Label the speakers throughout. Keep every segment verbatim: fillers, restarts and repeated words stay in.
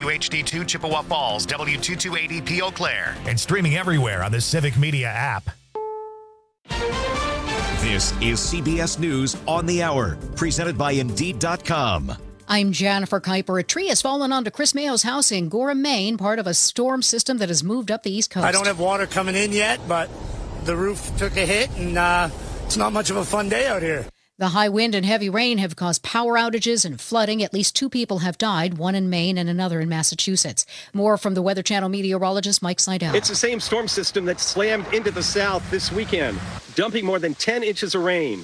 Speaker 1: W H D two Chippewa Falls, W two two eight zero P Eau Claire.
Speaker 2: And streaming everywhere on the Civic Media app.
Speaker 3: This is C B S News on the Hour, presented by Indeed dot com.
Speaker 4: I'm Jennifer Kuiper. A tree has fallen onto Chris Mayo's house in Gorham, Maine, part of a storm system that has moved up the East Coast.
Speaker 5: I don't have water coming in yet, but the roof took a hit, and uh, it's not much of a fun day out here.
Speaker 4: The high wind and heavy rain have caused power outages and flooding. At least two people have died, one in Maine and another in Massachusetts. More from the Weather Channel meteorologist Mike Seidel.
Speaker 6: It's the same storm system that slammed into the south this weekend, dumping more than ten inches of rain.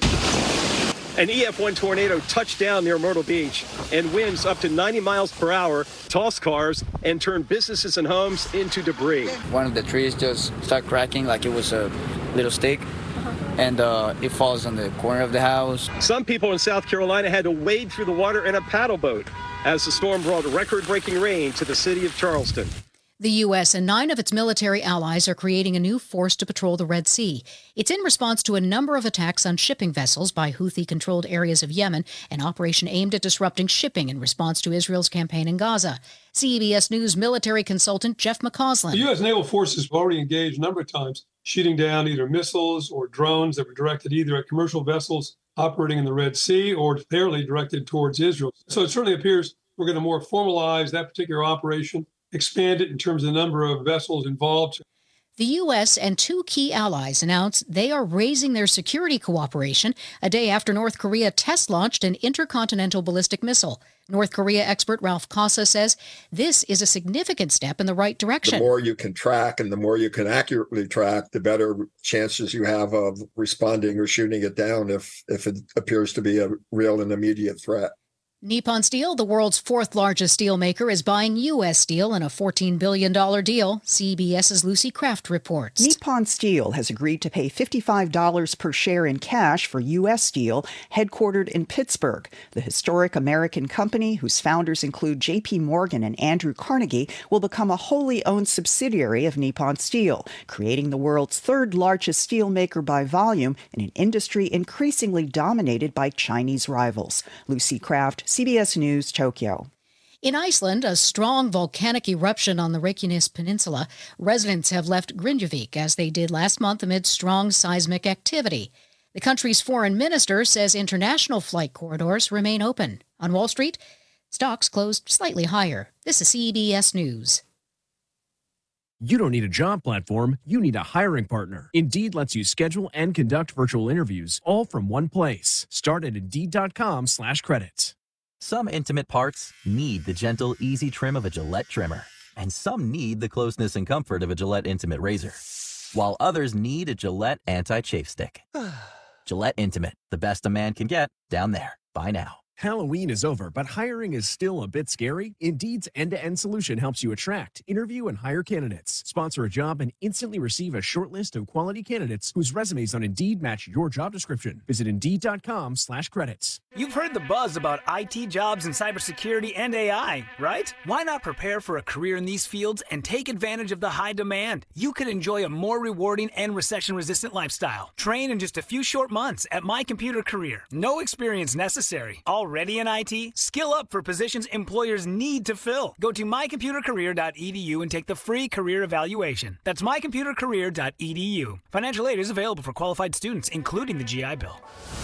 Speaker 6: An E F one tornado touched down near Myrtle Beach, and winds up to ninety miles per hour tossed cars and turned businesses and homes into debris.
Speaker 7: One of the trees just started cracking like it was a little stick, and uh, it falls on the corner of the house.
Speaker 6: Some people in South Carolina had to wade through the water in a paddle boat as the storm brought record-breaking rain to the city of Charleston.
Speaker 4: The U S and nine of its military allies are creating a new force to patrol the Red Sea. It's in response to a number of attacks on shipping vessels by Houthi-controlled areas of Yemen, an operation aimed at disrupting shipping in response to Israel's campaign in Gaza. C B S News military consultant Jeff McCausland.
Speaker 8: The U S naval forces have already engaged a number of times, shooting down either missiles or drones that were directed either at commercial vessels operating in the Red Sea or apparently directed towards Israel. So it certainly appears we're going to more formalize that particular operation, expand it in terms of the number of vessels involved.
Speaker 4: The U S and two key allies announced they are raising their security cooperation a day after North Korea test-launched an intercontinental ballistic missile. North Korea expert Ralph Casa says this is a significant step in the right direction.
Speaker 9: The more you can track and the more you can accurately track, the better chances you have of responding or shooting it down if, if it appears to be a real and immediate threat.
Speaker 4: Nippon Steel, the world's fourth largest steel maker, is buying U S steel in a fourteen billion dollars deal. CBS's Lucy Kraft reports.
Speaker 10: Nippon Steel has agreed to pay fifty-five dollars per share in cash for U S Steel, headquartered in Pittsburgh. The historic American company, whose founders include J P Morgan and Andrew Carnegie, will become a wholly owned subsidiary of Nippon Steel, creating the world's third largest steel maker by volume in an industry increasingly dominated by Chinese rivals. Lucy Kraft, C B S News, Tokyo.
Speaker 4: In Iceland, a strong volcanic eruption on the Reykjanes Peninsula. Residents have left Grindavik as they did last month amid strong seismic activity. The country's foreign minister says international flight corridors remain open. On Wall Street, stocks closed slightly higher. This is C B S News.
Speaker 11: You don't need a job platform, you need a hiring partner. Indeed lets you schedule and conduct virtual interviews all from one place. Start at Indeed.com slash credits.
Speaker 12: Some intimate parts need the gentle, easy trim of a Gillette trimmer. And some need the closeness and comfort of a Gillette Intimate razor. While others need a Gillette Anti-Chafe Stick. Gillette Intimate, the best a man can get, down there. Buy now.
Speaker 11: Halloween is over, but hiring is still a bit scary. Indeed's end-to-end solution helps you attract, interview, and hire candidates. Sponsor a job and instantly receive a short list of quality candidates whose resumes on Indeed match your job description. Visit Indeed.com slash credits.
Speaker 13: You've heard the buzz about I T jobs in cybersecurity and A I, right? Why not prepare for a career in these fields and take advantage of the high demand? You could enjoy a more rewarding and recession-resistant lifestyle. Train in just a few short months at My Computer Career. No experience necessary. Already in I T? Skill up for positions employers need to fill. Go to my computer career dot e d u and take the free career evaluation. That's my computer career dot e d u. Financial aid is available for qualified students, including the G I Bill.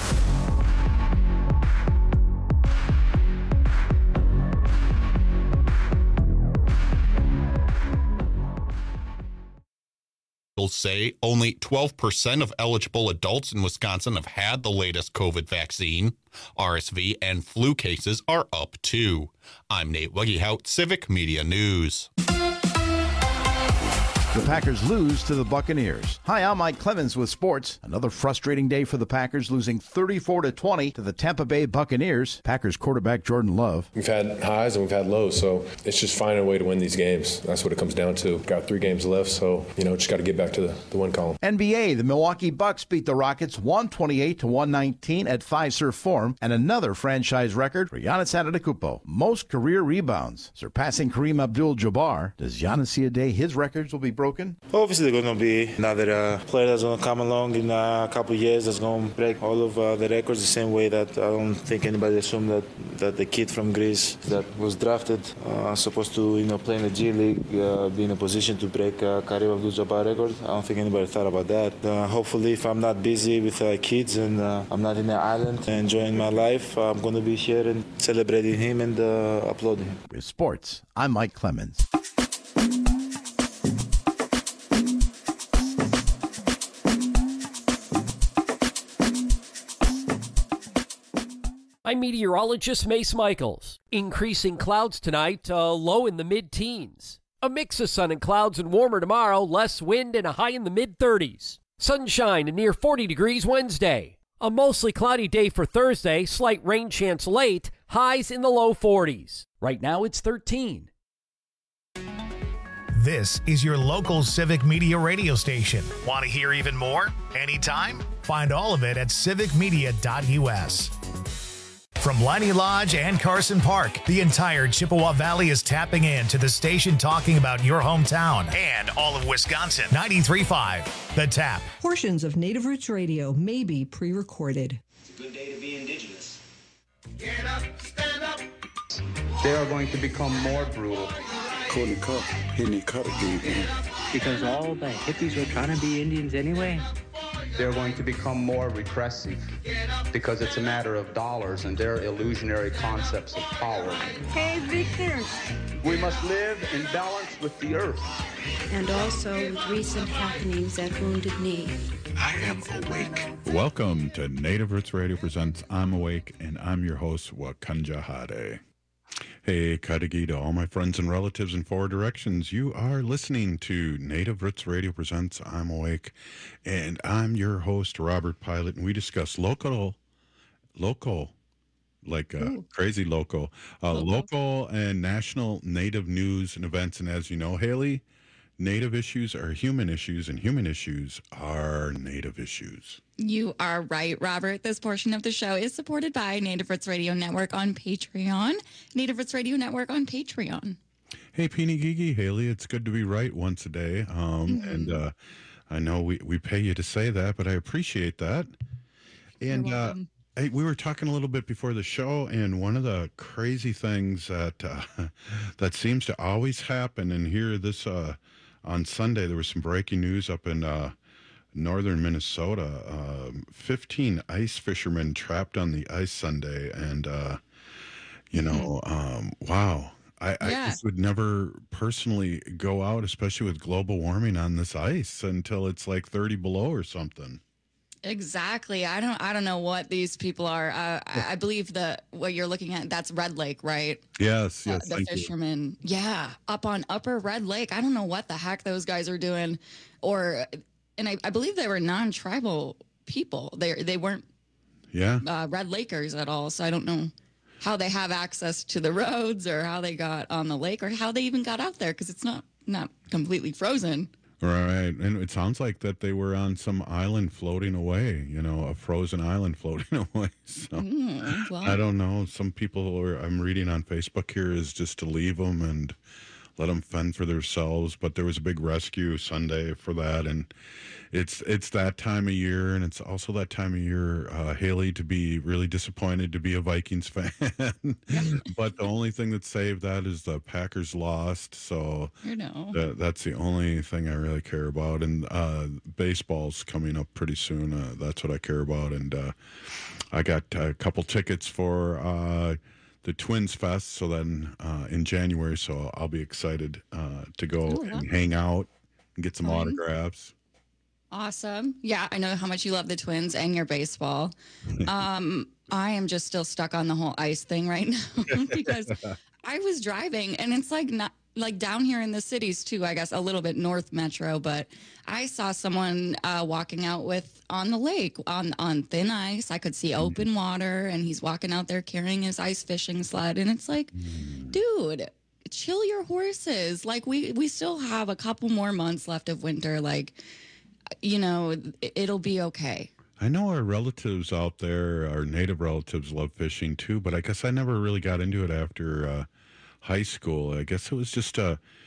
Speaker 14: Say only twelve percent of eligible adults in Wisconsin have had the latest COVID vaccine. R S V and flu cases are up too. I'm Nate Weggehout, Civic Media News.
Speaker 15: The Packers lose to the Buccaneers. Hi, I'm Mike Clemens with sports. Another frustrating day for the Packers, losing thirty-four to twenty to the Tampa Bay Buccaneers. Packers quarterback Jordan Love.
Speaker 16: We've had highs and we've had lows, so it's just finding a way to win these games. That's what it comes down to. Got three games left, so, you know, just got to get back to the, the win column.
Speaker 15: N B A, the Milwaukee Bucks beat the Rockets one twenty-eight to one nineteen at Fiserv Forum, and another franchise record for Giannis Antetokounmpo. Most career rebounds, surpassing Kareem Abdul-Jabbar. Does Giannis see a day his records will be broken? broken?
Speaker 17: Obviously, there's going to be another uh, player that's going to come along in uh, a couple of years that's going to break all of uh, the records the same way that I don't think anybody assumed that, that the kid from Greece that was drafted uh, supposed to you know play in the G League uh, be in a position to break uh, Kareem Abdul-Jabbar record. I don't think anybody thought about that. Uh, hopefully, if I'm not busy with uh, kids and uh, I'm not in the island enjoying my life, I'm going to be here and celebrating him and uh, applauding him.
Speaker 15: With sports, I'm Mike Clemens.
Speaker 18: I'm meteorologist Mace Michaels. Increasing clouds tonight, uh, low in the mid-teens. A mix of sun and clouds and warmer tomorrow, less wind and a high in the mid-thirties. Sunshine and near forty degrees Wednesday. A mostly cloudy day for Thursday, slight rain chance late, highs in the low forties. Right now it's thirteen.
Speaker 2: This is your local Civic Media radio station. Want to hear even more? Anytime? Find all of it at civic media dot u s. From Liney Lodge and Carson Park, the entire Chippewa Valley is tapping in to the station talking about your hometown and all of Wisconsin. ninety-three point five, The Tap.
Speaker 19: Portions of Native Roots Radio may be pre-recorded.
Speaker 20: It's a good day to be indigenous.
Speaker 21: Get up, stand up.
Speaker 22: They are going to become more brutal.
Speaker 23: Courtney Cup hitting the cut again.
Speaker 24: Because all the hippies were trying to be Indians anyway.
Speaker 22: They're going to become more repressive because it's a matter of dollars and their illusionary concepts of power.
Speaker 25: Hey, Victor.
Speaker 22: We must live in balance with the earth.
Speaker 25: And also with recent happenings at Wounded Knee.
Speaker 23: I am awake.
Speaker 26: Welcome to Native Roots Radio presents I'm Awake, and I'm your host, Wakanja Hade. Hey, Kadagi to all my friends and relatives in four directions. You are listening to Native Roots Radio presents I'm Awake, and I'm your host, Robert Pilot, and we discuss local, local, like uh, crazy local, uh, local and national Native news and events. And as you know, Haley, Native issues are human issues, and human issues are Native issues.
Speaker 27: You are right, Robert. This portion of the show is supported by Native Roots Radio Network on Patreon. Native Roots Radio Network on Patreon.
Speaker 26: Hey, Peeny Gigi, Haley, it's good to be right once a day. Um, mm-hmm. And uh, I know we, we pay you to say that, but I appreciate that. And uh, hey, we were talking a little bit before the show, and one of the crazy things that uh, that seems to always happen, and here this uh, on Sunday, there was some breaking news up in uh, northern Minnesota. Uh, fifteen ice fishermen trapped on the ice Sunday, and uh, you know, um, wow. I, I
Speaker 27: Yeah.
Speaker 26: just would never personally go out, especially with global warming, on this ice until it's like thirty below or something.
Speaker 27: Exactly. I don't. I don't know what these people are. Uh, I, I believe the what you're looking at. That's Red Lake, right?
Speaker 26: Yes, yes.
Speaker 27: Uh, the
Speaker 26: thank you.
Speaker 27: fishermen. Yeah, up on Upper Red Lake. I don't know what the heck those guys are doing, or and I, I believe they were non-tribal people. They they weren't
Speaker 26: Yeah.
Speaker 27: uh, Red Lakers at all. So I don't know how they have access to the roads, or how they got on the lake, or how they even got out there, because it's not not completely frozen.
Speaker 26: Right, and it sounds like that they were on some island floating away, you know, a frozen island floating away. So
Speaker 27: Mm, well.
Speaker 26: I don't know. Some people are, I'm reading on Facebook here, is just to leave them and let them fend for themselves. But there was a big rescue Sunday for that, and it's it's that time of year, and it's also that time of year, uh, Haley, to be really disappointed to be a Vikings fan. But the only thing that saved that is the Packers lost, so
Speaker 27: You know.
Speaker 26: that, that's the only thing I really care about. And uh, baseball's coming up pretty soon. Uh, that's what I care about. And uh, I got a couple tickets for uh, the Twins Fest, so then uh, in January, so I'll be excited uh, to go
Speaker 27: Oh,
Speaker 26: and
Speaker 27: wow.
Speaker 26: hang out and get some
Speaker 27: Fun.
Speaker 26: autographs.
Speaker 27: Awesome. Yeah, I know how much you love the Twins and your baseball. Um, I am just still stuck on the whole ice thing right now because I was driving, and it's like not like down here in the cities too, I guess a little bit north metro, but I saw someone uh, walking out with on the lake on on thin ice. I could see open water, and he's walking out there carrying his ice fishing sled, and it's like, dude, chill your horses. Like we we still have a couple more months left of winter. Like, you know, it- it'll be okay.
Speaker 26: I know our relatives out there, our native relatives, love fishing too, but I guess I never really got into it after uh, high school. I guess it was just a,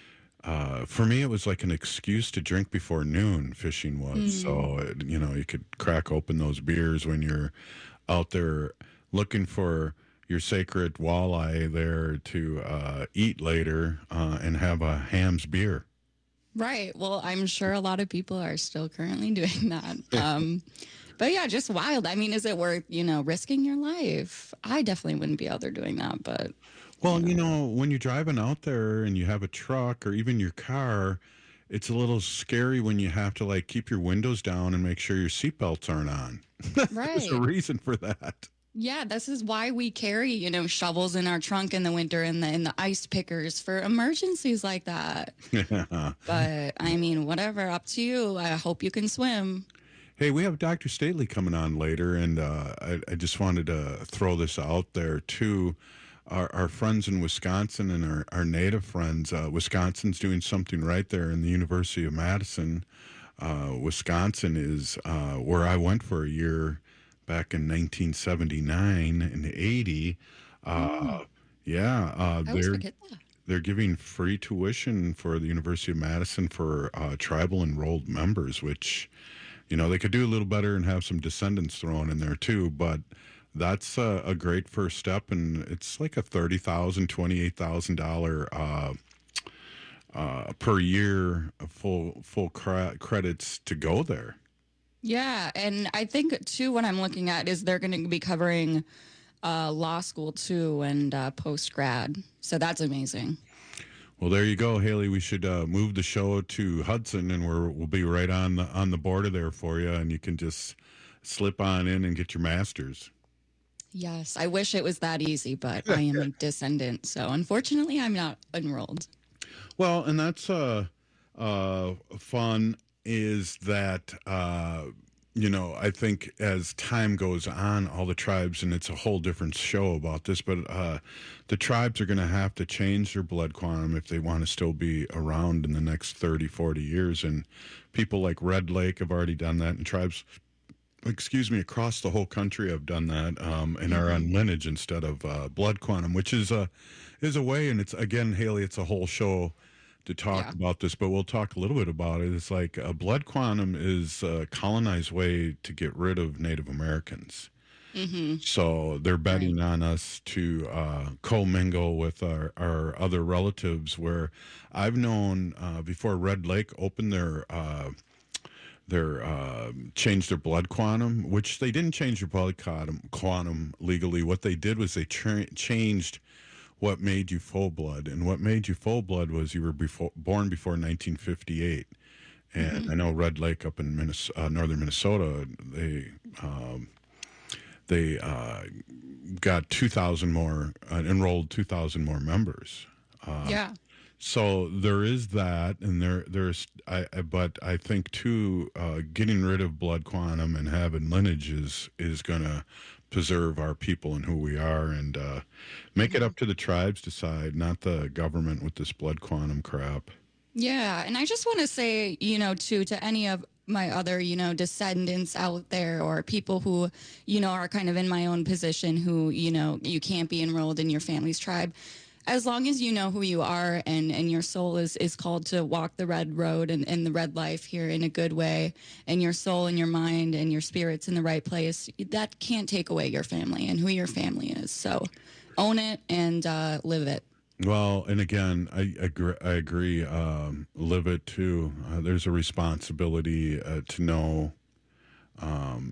Speaker 26: uh, for me, it was like an excuse to drink before noon. Fishing was mm. so it, you know, you could crack open those beers when you're out there looking for your sacred walleye there to uh, eat later uh, and have a Hamm's beer.
Speaker 27: Right. Well, I'm sure a lot of people are still currently doing that. Um, but yeah, just wild. I mean, is it worth, you know, risking your life? I definitely wouldn't be out there doing that, but.
Speaker 26: Well, you know, you know when you're driving out there and you have a truck or even your car, it's a little scary when you have to like keep your windows down and make sure your seatbelts aren't on.
Speaker 27: Right.
Speaker 26: There's a reason for that.
Speaker 27: Yeah, this is why we carry, you know, shovels in our trunk in the winter and the, and the ice pickers for emergencies like that. But, I mean, whatever, up to you. I hope you can swim.
Speaker 26: Hey, we have Doctor Stately coming on later, and uh, I, I just wanted to throw this out there, too. Our, our friends in Wisconsin and our, our native friends, uh, Wisconsin's doing something right there in the University of Madison. Uh, Wisconsin is uh, where I went for a year back in nineteen seventy-nine and eighty. Uh, oh. Yeah, uh, they're, they're giving free tuition for the University of Madison for uh, tribal enrolled members, which, you know, they could do a little better and have some descendants thrown in there too, but that's a, a great first step, and it's like a thirty thousand dollars, twenty-eight thousand dollars uh, uh, per year full, full cre- credits to go there.
Speaker 27: Yeah, and I think, too, what I'm looking at is they're going to be covering uh, law school, too, and uh, post-grad. So that's amazing.
Speaker 26: Well, there you go, Haley. We should uh, move the show to Hudson, and we're, we'll be right on the, on the border there for you, and you can just slip on in and get your master's.
Speaker 27: Yes, I wish it was that easy, but I am a descendant, so unfortunately I'm not enrolled.
Speaker 26: Well, and that's uh, uh, fun. Is that, uh, you know, I think as time goes on, all the tribes, and it's a whole different show about this, but uh, the tribes are going to have to change their blood quantum if they want to still be around in the next thirty, forty years. And people like Red Lake have already done that, and tribes, excuse me, across the whole country have done that um, and are on lineage instead of uh, blood quantum, which is a, is a way, and it's, again, Haley, it's a whole show to talk yeah. about this, but we'll talk a little bit about it. It's like a blood quantum is a colonized way to get rid of Native Americans. Mm-hmm. So they're betting right. on us to uh, commingle with our, our other relatives, where I've known uh, before Red Lake opened their uh, their uh, changed their blood quantum, which they didn't change their blood quantum, quantum legally. What they did was they tra- changed what made you full blood, and what made you full blood was you were before, born before nineteen fifty-eight. And mm-hmm. I know Red Lake up in Minnesota, uh, northern Minnesota, they um, they uh, got two thousand more, uh, enrolled two thousand more members. Uh,
Speaker 27: yeah.
Speaker 26: So there is that, and there there's, I, I but I think too, uh, getting rid of blood quantum and having lineage is is gonna preserve our people and who we are, and uh, make mm-hmm. it up to the tribes decide, not the government with this blood quantum crap.
Speaker 27: Yeah, and I just want to say, you know, too, to any of my other, you know, descendants out there, or people who, you know, are kind of in my own position, who, you know, you can't be enrolled in your family's tribe. As long as you know who you are, and, and your soul is, is called to walk the red road and, and the red life here in a good way, and your soul and your mind and your spirit's in the right place, that can't take away your family and who your family is. So own it and uh, live it.
Speaker 26: Well, and again, I agree. I agree. Um, live it too. Uh, there's a responsibility uh, to know um,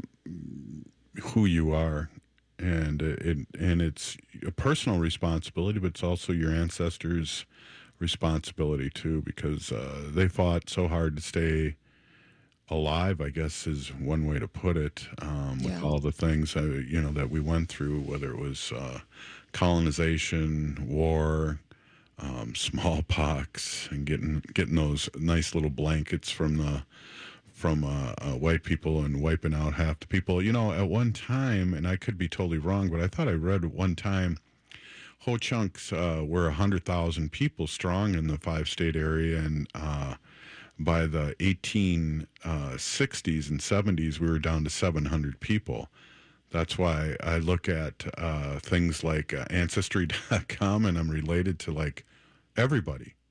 Speaker 26: who you are. And it and it's a personal responsibility, but it's also your ancestors' responsibility too, because uh, they fought so hard to stay alive, I guess is one way to put it, um, with yeah. all the things uh, you know that we went through, whether it was uh, colonization, war, um, smallpox, and getting getting those nice little blankets from the. from uh, uh, white people and wiping out half the people. You know, at one time, and I could be totally wrong, but I thought I read at one time, Ho Chunks uh, were one hundred thousand people strong in the five-state area, and uh, by the eighteen sixties and seventies, we were down to seven hundred people. That's why I look at uh, things like uh, Ancestry dot com, and I'm related to, like, everybody.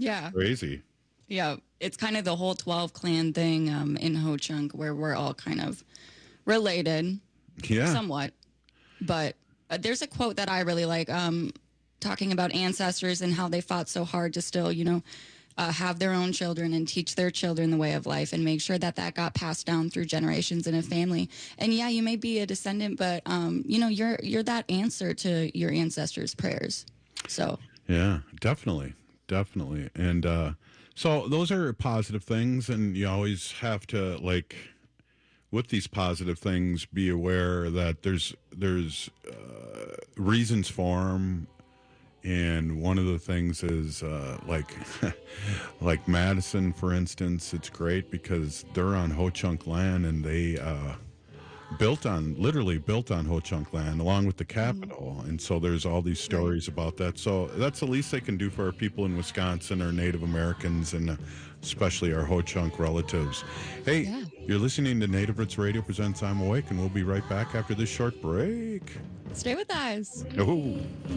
Speaker 27: Yeah.
Speaker 26: Crazy.
Speaker 27: Yeah. It's kind of the whole twelve clan thing um, in Ho Chunk where we're all kind of related.
Speaker 26: Yeah.
Speaker 27: Somewhat. But uh, there's a quote that I really like um, talking about ancestors and how they fought so hard to still, you know, uh, have their own children and teach their children the way of life and make sure that that got passed down through generations in a family. And yeah, you may be a descendant, but um, you know, you're you're that answer to your ancestors' prayers. So
Speaker 26: yeah, definitely, definitely. And uh, so those are positive things, and you always have to, like, with these positive things, be aware that there's there's uh, reasons for them. And one of the things is uh, like like Madison, for instance, it's great because they're on Ho Chunk land, and they uh, built on, literally built on Ho Chunk land along with the capital. Mm-hmm. And so there's all these stories right. about that. So that's the least they can do for our people in Wisconsin, our Native Americans, and uh, especially our Ho Chunk relatives. Hey, yeah. You're listening to Native Roots Radio presents I'm Awake, and we'll be right back after this short break.
Speaker 27: Stay with us.
Speaker 26: Oh.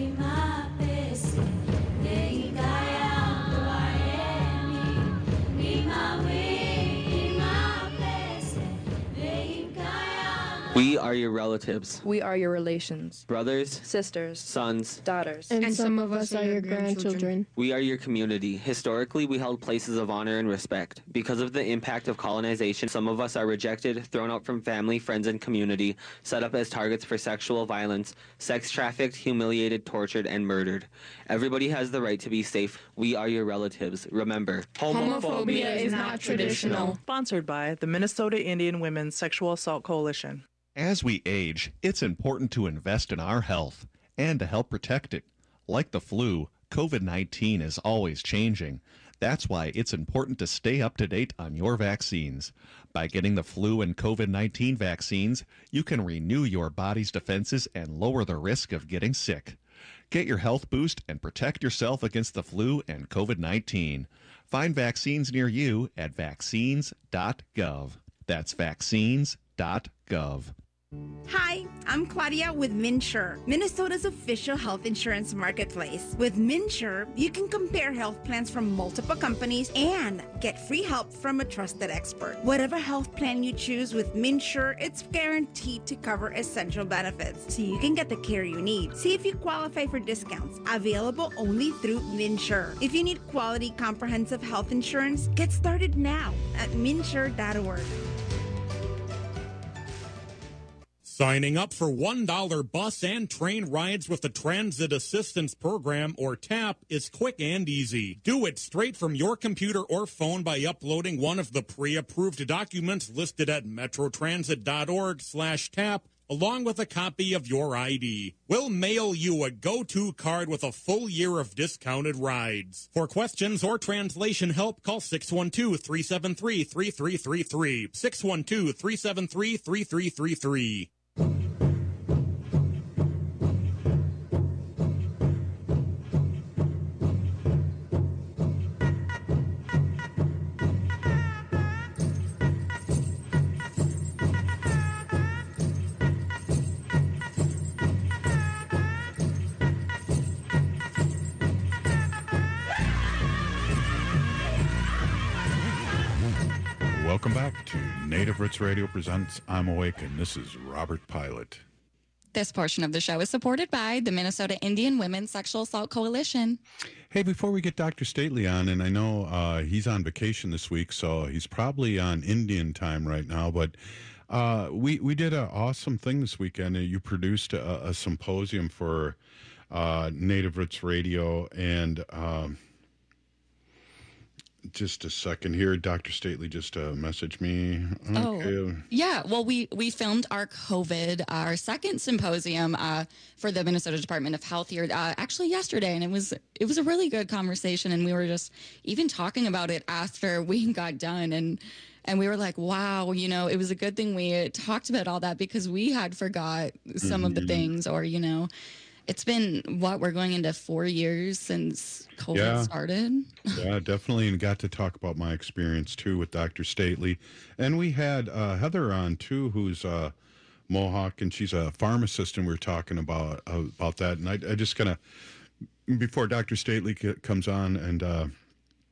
Speaker 1: We are your relatives.
Speaker 3: We are your relations.
Speaker 1: Brothers,
Speaker 3: sisters,
Speaker 1: sons,
Speaker 3: daughters.
Speaker 5: And, and some of us are your grandchildren.
Speaker 1: We are your community. Historically, we held places of honor and respect. Because of the impact of colonization, some of us are rejected, thrown out from family, friends, and community, set up as targets for sexual violence, sex trafficked, humiliated, tortured, and murdered. Everybody has the right to be safe. We are your relatives. Remember,
Speaker 5: homophobia, homophobia is not traditional.
Speaker 6: Sponsored by the Minnesota Indian Women's Sexual Assault Coalition.
Speaker 7: As we age, it's important to invest in our health and to help protect it. Like the flu, COVID nineteen is always changing. That's why it's important to stay up to date on your vaccines. By getting the flu and COVID nineteen vaccines, you can renew your body's defenses and lower the risk of getting sick. Get your health boost and protect yourself against the flu and COVID nineteen. Find vaccines near you at vaccines dot gov. That's vaccines dot gov.
Speaker 8: Hi, I'm Claudia with MNsure, Minnesota's official health insurance marketplace. With MNsure, you can compare health plans from multiple companies and get free help from a trusted expert. Whatever health plan you choose with MNsure, it's guaranteed to cover essential benefits, so you can get the care you need. See if you qualify for discounts, available only through MNsure. If you need quality, comprehensive health insurance, get started now at MNsure dot org.
Speaker 9: Signing up for one dollar bus and train rides with the Transit Assistance Program, or TAP, is quick and easy. Do it straight from your computer or phone by uploading one of the pre-approved documents listed at metrotransit dot org slash tap, along with a copy of your I D. We'll mail you a go-to card with a full year of discounted rides. For questions or translation help, call six one two, three seven three, three three three three, six one two, three seven three, three three three three.
Speaker 26: Welcome back to Native Roots Radio presents I'm Awake, and this is Robert Pilot.
Speaker 27: This portion of the show is supported by the Minnesota Indian Women's Sexual Assault Coalition.
Speaker 26: Hey, before we get Doctor Stately on, and I know uh, he's on vacation this week, so he's probably on Indian time right now, but uh, we, we did an awesome thing this weekend. You produced a, a symposium for uh, Native Roots Radio, and um, just a second here. Doctor Stately just uh, messaged me. Okay.
Speaker 27: Oh, yeah. Well, we, we filmed our COVID, our second symposium uh, for the Minnesota Department of Health here uh, actually yesterday. And it was it was a really good conversation. And we were just even talking about it after we got done. And and we were like, wow, you know, it was a good thing we talked about all that because we had forgot some mm-hmm. of the things, or, you know, it's been, what, we're going into four years since COVID
Speaker 26: yeah.
Speaker 27: started?
Speaker 26: Yeah, definitely, and got to talk about my experience, too, with Doctor Stately. And we had uh, Heather on, too, who's uh, Mohawk, and she's a pharmacist, and we were talking about uh, about that. And I, I just kind of, before Doctor Stately c- comes on, and uh,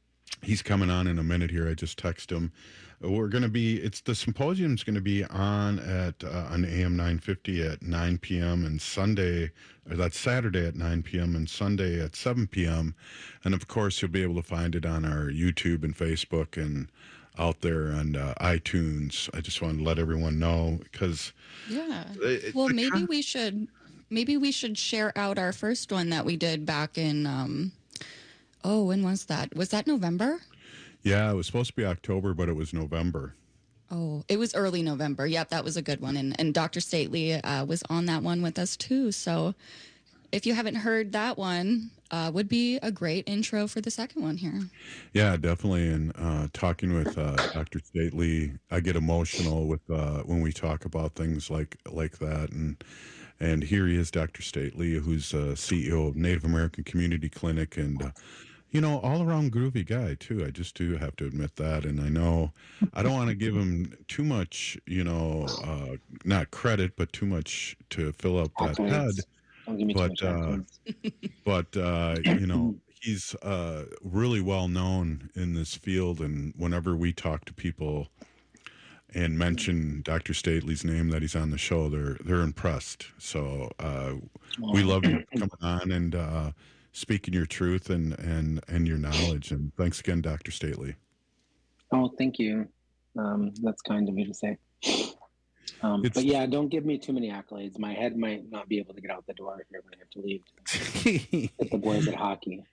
Speaker 26: he's coming on in a minute here. I just texted him. We're going to be, it's the symposium's going to be on at uh, on A M nine fifty at nine p.m. and Sunday, or that's Saturday at nine p.m. and Sunday at seven p.m. And of course, you'll be able to find it on our YouTube and Facebook and out there on uh, iTunes. I just wanted to let everyone know because
Speaker 27: Yeah.
Speaker 26: it-
Speaker 27: Well,
Speaker 26: the
Speaker 27: maybe
Speaker 26: con-
Speaker 27: we should maybe we should share out our first one that we did back in um oh, when was that? Was that November?
Speaker 26: yeah, it was supposed to be October, but it was November.
Speaker 27: Oh, it was early November. Yep, that was a good one. And and Doctor Stately uh, was on that one with us too. So if you haven't heard that one, uh, would be a great intro for the second one here.
Speaker 26: Yeah, definitely. And uh, talking with uh, Doctor Stately, I get emotional with uh, when we talk about things like like that. And and here he is, Doctor Stately, who's uh, C E O of Native American Community Clinic, and uh, you know, all around groovy guy too. I just do have to admit that. And I know I don't want to give him too much, you know, uh, not credit, but too much to fill up that
Speaker 3: Accolades.
Speaker 26: head.
Speaker 3: Don't give me too
Speaker 26: But
Speaker 3: much
Speaker 26: uh,
Speaker 3: accolades.
Speaker 26: but uh, you know, he's uh, really well known in this field. And whenever we talk to people and mention Doctor Stately's name that he's on the show, they're they're impressed. So uh, we love you coming on and uh, speaking your truth and, and, and your knowledge. And thanks again, Doctor Stately.
Speaker 3: Oh, thank you. Um, that's kind of you to say. Um,
Speaker 26: It's-
Speaker 3: but yeah, don't give me too many accolades. My head might not be able to get out the door here when I have to leave. Get the boys at hockey.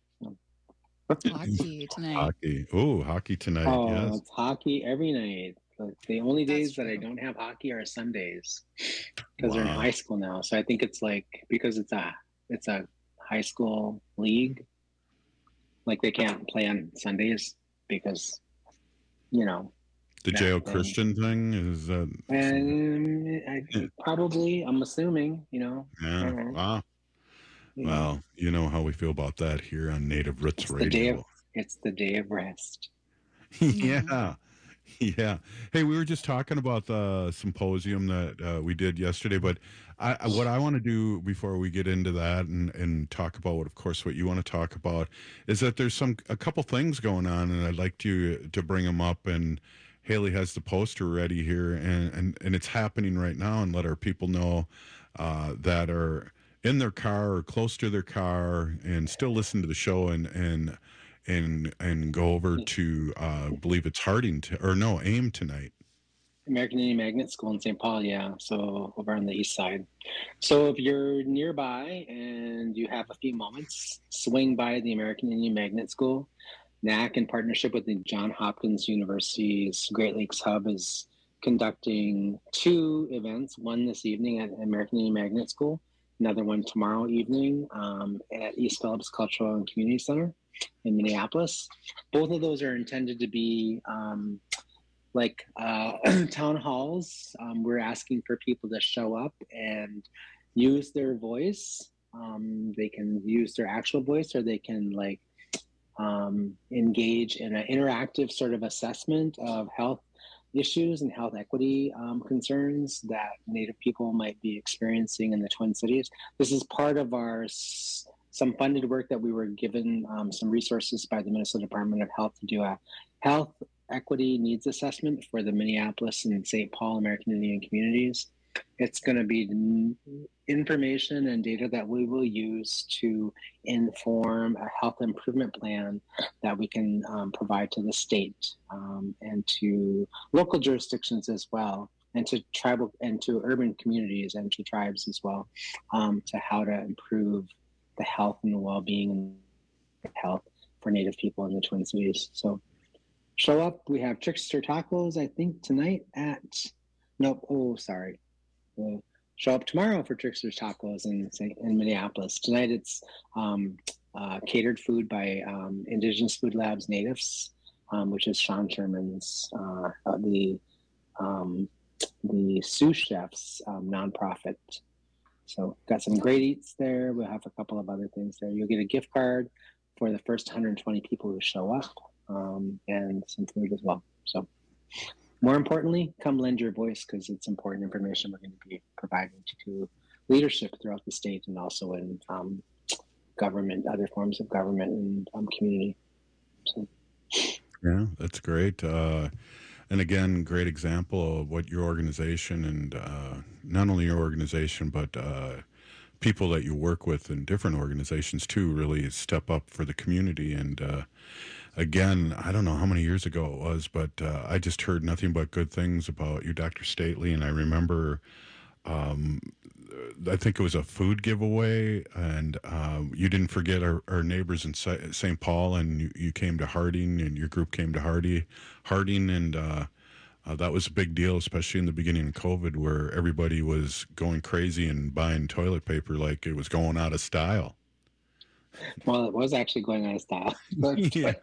Speaker 27: Hockey tonight.
Speaker 26: Hockey. Oh, hockey tonight.
Speaker 3: Oh,
Speaker 26: Yes.
Speaker 3: it's hockey every night. But the only days that I don't have hockey are Sundays because they're in
Speaker 26: Wow.
Speaker 3: high school now. So I think it's like because it's a it's a high school league. Like they can't play on Sundays because you know.
Speaker 26: The
Speaker 3: that
Speaker 26: J O
Speaker 3: thing.
Speaker 26: Christian thing is uh,
Speaker 3: And I,
Speaker 26: Yeah.
Speaker 3: probably, I'm assuming, you know. I
Speaker 26: yeah.
Speaker 3: don't know.
Speaker 26: Wow.
Speaker 3: Yeah.
Speaker 26: Well, you know how we feel about that here on Native Roots
Speaker 3: It's the day
Speaker 26: Radio.
Speaker 3: of it's the day of rest.
Speaker 26: Yeah. Yeah. Hey, we were just talking about the symposium that uh, we did yesterday, but I, I- what I want to do before we get into that and, and talk about what, of course, what you want to talk about is that there's some a couple things going on, and I'd like to to bring them up. And Haley has the poster ready here, and and, and it's happening right now, and let our people know uh, that are in their car or close to their car and still listen to the show and and and and go over to uh I believe it's Harding to, or no AIM tonight.
Speaker 3: American Indian Magnet School in Saint Paul, yeah. So over on the east side. So if you're nearby and you have a few moments, swing by the American Indian Magnet School. N A C, in partnership with the Johns Hopkins University's Great Lakes Hub, is conducting two events. One this evening at American Indian Magnet School, another one tomorrow evening um, at East Phillips Cultural and Community Center in Minneapolis. Both of those are intended to be um, like uh, town halls. Um, we're asking for people to show up and use their voice. Um, they can use their actual voice, or they can like um, engage in an interactive sort of assessment of health issues and health equity um, concerns that Native people might be experiencing in the Twin Cities. This is part of our s- some funded work that we were given um, some resources by the Minnesota Department of Health to do a health equity needs assessment for the Minneapolis and Saint Paul American Indian communities. It's going to be n- information and data that we will use to inform a health improvement plan that we can um, provide to the state um, and to local jurisdictions as well, and to tribal and to urban communities and to tribes as well, um, to how to improve the health and the well-being and health for Native people in the Twin Cities. So show up. We have Trickster Tacos, I think, tonight at, nope, oh, sorry. We'll show up tomorrow for Trickster's Tacos in, in Minneapolis. Tonight it's um, uh, catered food by um, Indigenous Food Labs Natives, um, which is Sean Sherman's, uh, uh, the um, the sous chefs um, nonprofit. So got some great eats there. We'll have a couple of other things there. You'll get a gift card for the first one hundred twenty people who show up, um, and some food as well. So more importantly, come lend your voice, because it's important information we're going to be providing to leadership throughout the state and also in um, government, other forms of government and um, community. So
Speaker 26: Yeah, that's great. Uh, and again, great example of what your organization and uh, not only your organization, but uh, people that you work with in different organizations too really step up for the community. And uh, again, I don't know how many years ago it was, but uh, I just heard nothing but good things about you, Doctor Stately. And I remember, um, I think it was a food giveaway, and um, you didn't forget our, our neighbors in Saint Paul, and you, you came to Harding, and your group came to Hardy, Harding, and uh, uh, that was a big deal, especially in the beginning of COVID, where everybody was going crazy and buying toilet paper like it was going out of style.
Speaker 3: Well, it was actually going out of style. but
Speaker 26: Yeah.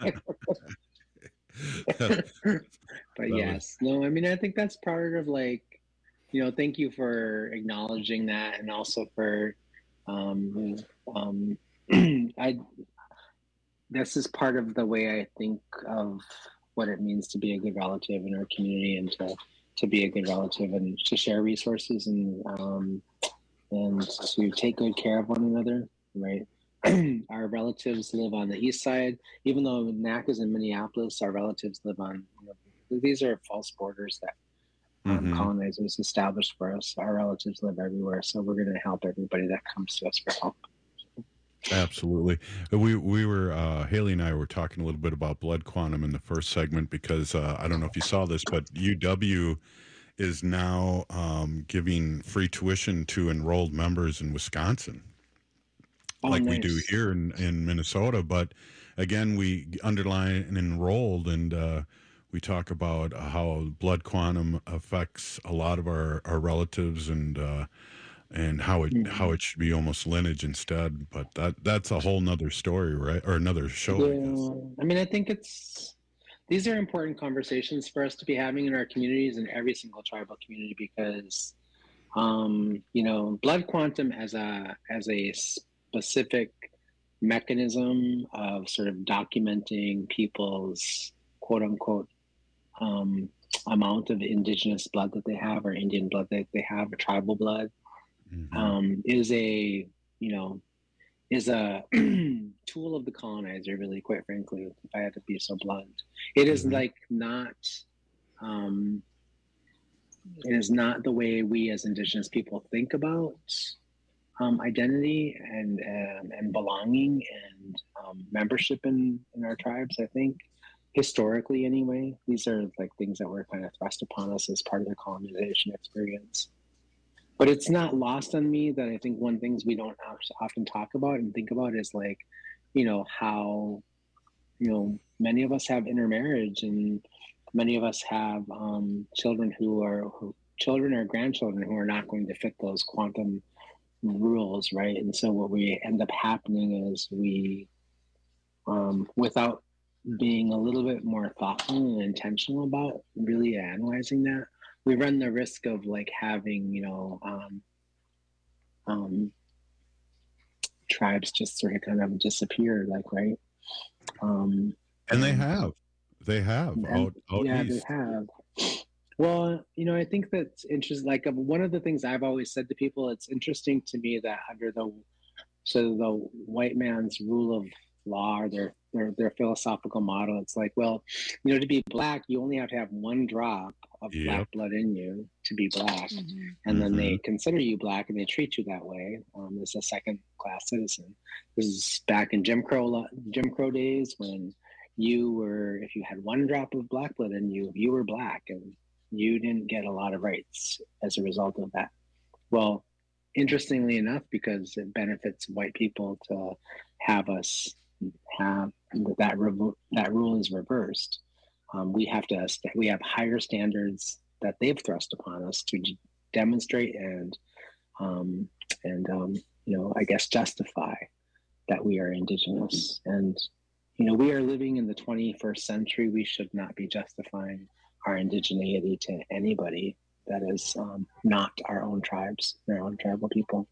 Speaker 3: but yes, no, I mean, I think that's part of like, you know, thank you for acknowledging that, and also for, um, um, I. This is part of the way I think of what it means to be a good relative in our community, and to to be a good relative, and to share resources, and um, and to take good care of one another, right? Our relatives live on the east side. Even though N A C is in Minneapolis, our relatives live on, you know, these are false borders that um,
Speaker 26: Mhm.
Speaker 3: colonizers established for us. Our relatives live everywhere, so we're going to help everybody that comes to us for help.
Speaker 26: Absolutely. We we were uh, Haley and I were talking a little bit about blood quantum in the first segment because uh, I don't know if you saw this, but U W is now um, giving free tuition to enrolled members in Wisconsin,
Speaker 3: Oh,
Speaker 26: like we do
Speaker 3: nice.
Speaker 26: here in, in Minnesota. But again, we underline and enrolled, and uh, we talk about how blood quantum affects a lot of our, our relatives, and uh, and how it how it should be almost lineage instead. But that that's a whole nother story, right? Or another show, I guess.
Speaker 3: Yeah, I mean, I think it's these are important conversations for us to be having in our communities, and every single tribal community, because um, you know, blood quantum as a as a specific mechanism of sort of documenting people's quote unquote um, amount of indigenous blood that they have, or Indian blood that they have, or tribal blood, um, is a you know is a tool of the colonizer, really, quite frankly, if I had to be so blunt. It is like not, um, it is not the way we as Indigenous people think about um, identity and, um, and belonging and um, membership in, in our tribes, I think. Historically, anyway, these are like things that were kind of thrust upon us as part of the colonization experience. But it's not lost on me that I think one of the things we don't often talk about and think about is like, you know, how, you know, many of us have intermarriage, and many of us have um, children who are who, children or grandchildren who are not going to fit those quantum rules, right? And so what we end up happening is we, um, without being a little bit more thoughtful and intentional about really analyzing that, we run the risk of like having, you know, um, um, tribes just sort of kind of disappear, like, right? Um,
Speaker 26: And they have, they have
Speaker 3: and-
Speaker 26: out out
Speaker 3: yeah,
Speaker 26: east.
Speaker 3: they have. Well, you know, I think that's interesting. Like um, one of the things I've always said to people, it's interesting to me that under the so the white man's rule of law, or their their their philosophical model, it's like, well, you know, to be black, you only have to have one drop of
Speaker 26: Yep.
Speaker 3: black blood in you to be black, and then they consider you black and they treat you that way um, as a second class citizen. This is back in Jim Crow lo- Jim Crow days, when you were, if you had one drop of black blood in you, you were black, and you didn't get a lot of rights as a result of that. Well, interestingly enough, because it benefits white people to have us have that revo- that rule is reversed. Um, we have to st- we have higher standards that they've thrust upon us to d- demonstrate and um, and um, you know, I guess justify that we are indigenous. And you know, we are living in the twenty-first century. We should not be justifying our indigeneity to anybody that is um, not our own tribes, our own tribal people.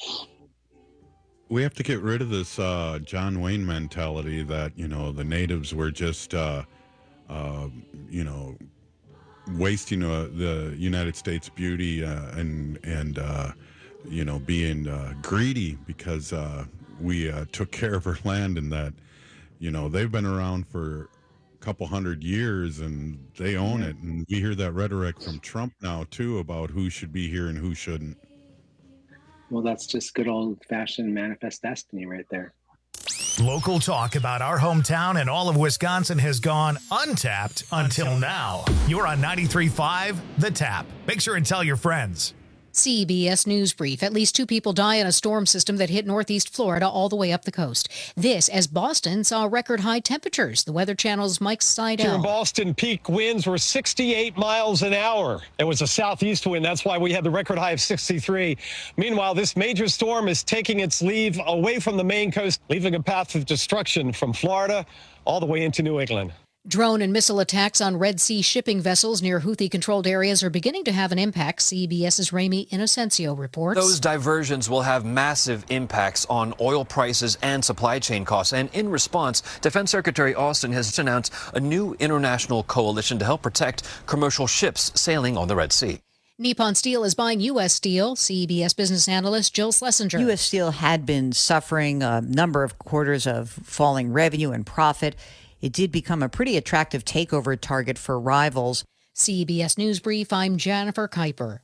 Speaker 26: We have to get rid of this uh, John Wayne mentality that, you know, the natives were just, uh, uh, you know, wasting uh, the United States beauty uh, and, and uh, you know, being uh, greedy because uh, we uh, took care of our land, and that, you know, they've been around for couple hundred years, and they own it. And we hear that rhetoric from Trump now too about who should be here and who shouldn't.
Speaker 3: Well, that's just good old-fashioned manifest destiny right there.
Speaker 2: Local talk about our hometown and all of Wisconsin has gone untapped until now. You're on ninety-three point five The Tap. Make sure and tell your friends.
Speaker 4: C B S News Brief. At least two people die in a storm system that hit northeast Florida all the way up the coast. This as Boston saw record high temperatures. The Weather Channel's Mike Seidel.
Speaker 10: Here in Boston, peak winds were sixty-eight miles an hour. It was a southeast wind. That's why we had the record high of sixty-three. Meanwhile, this major storm is taking its leave away from the Maine coast, leaving a path of destruction from Florida all the way into New England.
Speaker 4: Drone and missile attacks on Red Sea shipping vessels near Houthi-controlled areas are beginning to have an impact, CBS's Ramy Inocencio reports.
Speaker 11: Those diversions will have massive impacts on oil prices and supply chain costs. And in response, Defense Secretary Austin has announced a new international coalition to help protect commercial ships sailing on the Red Sea.
Speaker 4: Nippon Steel is buying U S Steel. C B S business analyst Jill Schlesinger.
Speaker 12: U S Steel had been suffering a number of quarters of falling revenue and profit. It did become a pretty attractive takeover target for rivals.
Speaker 4: C B S News Brief, I'm Jennifer Kuiper.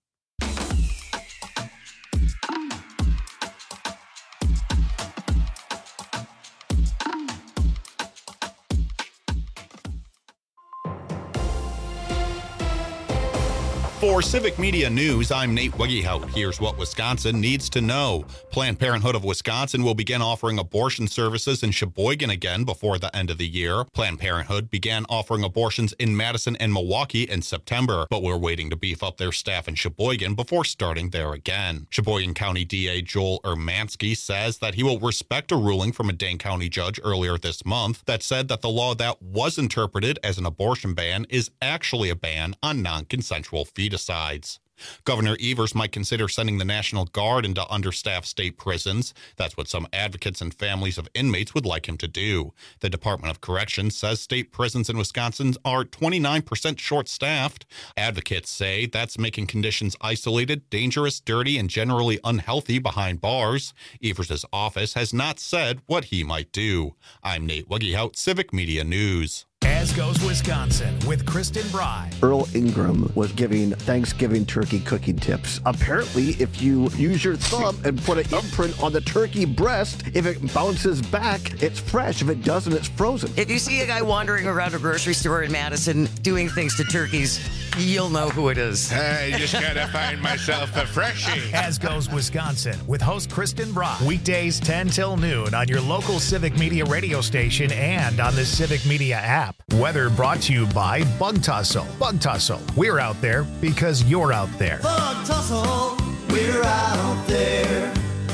Speaker 13: For Civic Media News, I'm Nate Weggehout. Here's what Wisconsin needs to know. Planned Parenthood of Wisconsin will begin offering abortion services in Sheboygan again before the end of the year. Planned Parenthood began offering abortions in Madison and Milwaukee in September, but we're waiting to beef up their staff in Sheboygan before starting there again. Sheboygan County D A Joel Ermansky says that he will respect a ruling from a Dane County judge earlier this month that said that the law that was interpreted as an abortion ban is actually a ban on non-consensual fetucides. Governor Evers might consider sending the National Guard into understaffed state prisons. That's what some advocates and families of inmates would like him to do. The Department of Corrections says state prisons in Wisconsin are twenty-nine percent short-staffed. Advocates say that's making conditions isolated, dangerous, dirty, and generally unhealthy behind bars. Evers' office has not said what he might do. I'm Nate Weggehout, Civic Media News.
Speaker 2: As goes Wisconsin with Kristen Bry.
Speaker 14: Earl Ingram was giving Thanksgiving turkey cooking tips. Apparently, if you use your thumb and put an imprint on the turkey breast, if it bounces back, it's fresh. If it doesn't, it's frozen.
Speaker 16: If you see a guy wandering around a grocery store in Madison doing things to turkeys, you'll know who it is.
Speaker 28: I just gotta find myself a freshie.
Speaker 2: As goes Wisconsin with host Kristen Bry. Weekdays ten till noon on your local Civic Media radio station and on the Civic Media app. Weather brought to you by Bug Tussle. Bug Tussle. We're out there because you're out there.
Speaker 21: Bug Tussle. We're out there.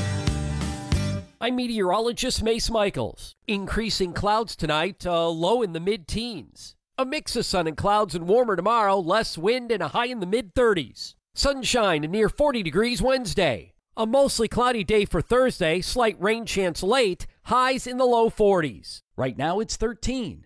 Speaker 18: I'm meteorologist Mace Michaels. Increasing clouds tonight, uh, low in the mid-teens. A mix of sun and clouds and warmer tomorrow, less wind and a high in the mid-thirties. Sunshine and near forty degrees Wednesday. A mostly cloudy day for Thursday, slight rain chance late, highs in the low forties. Right now it's thirteen.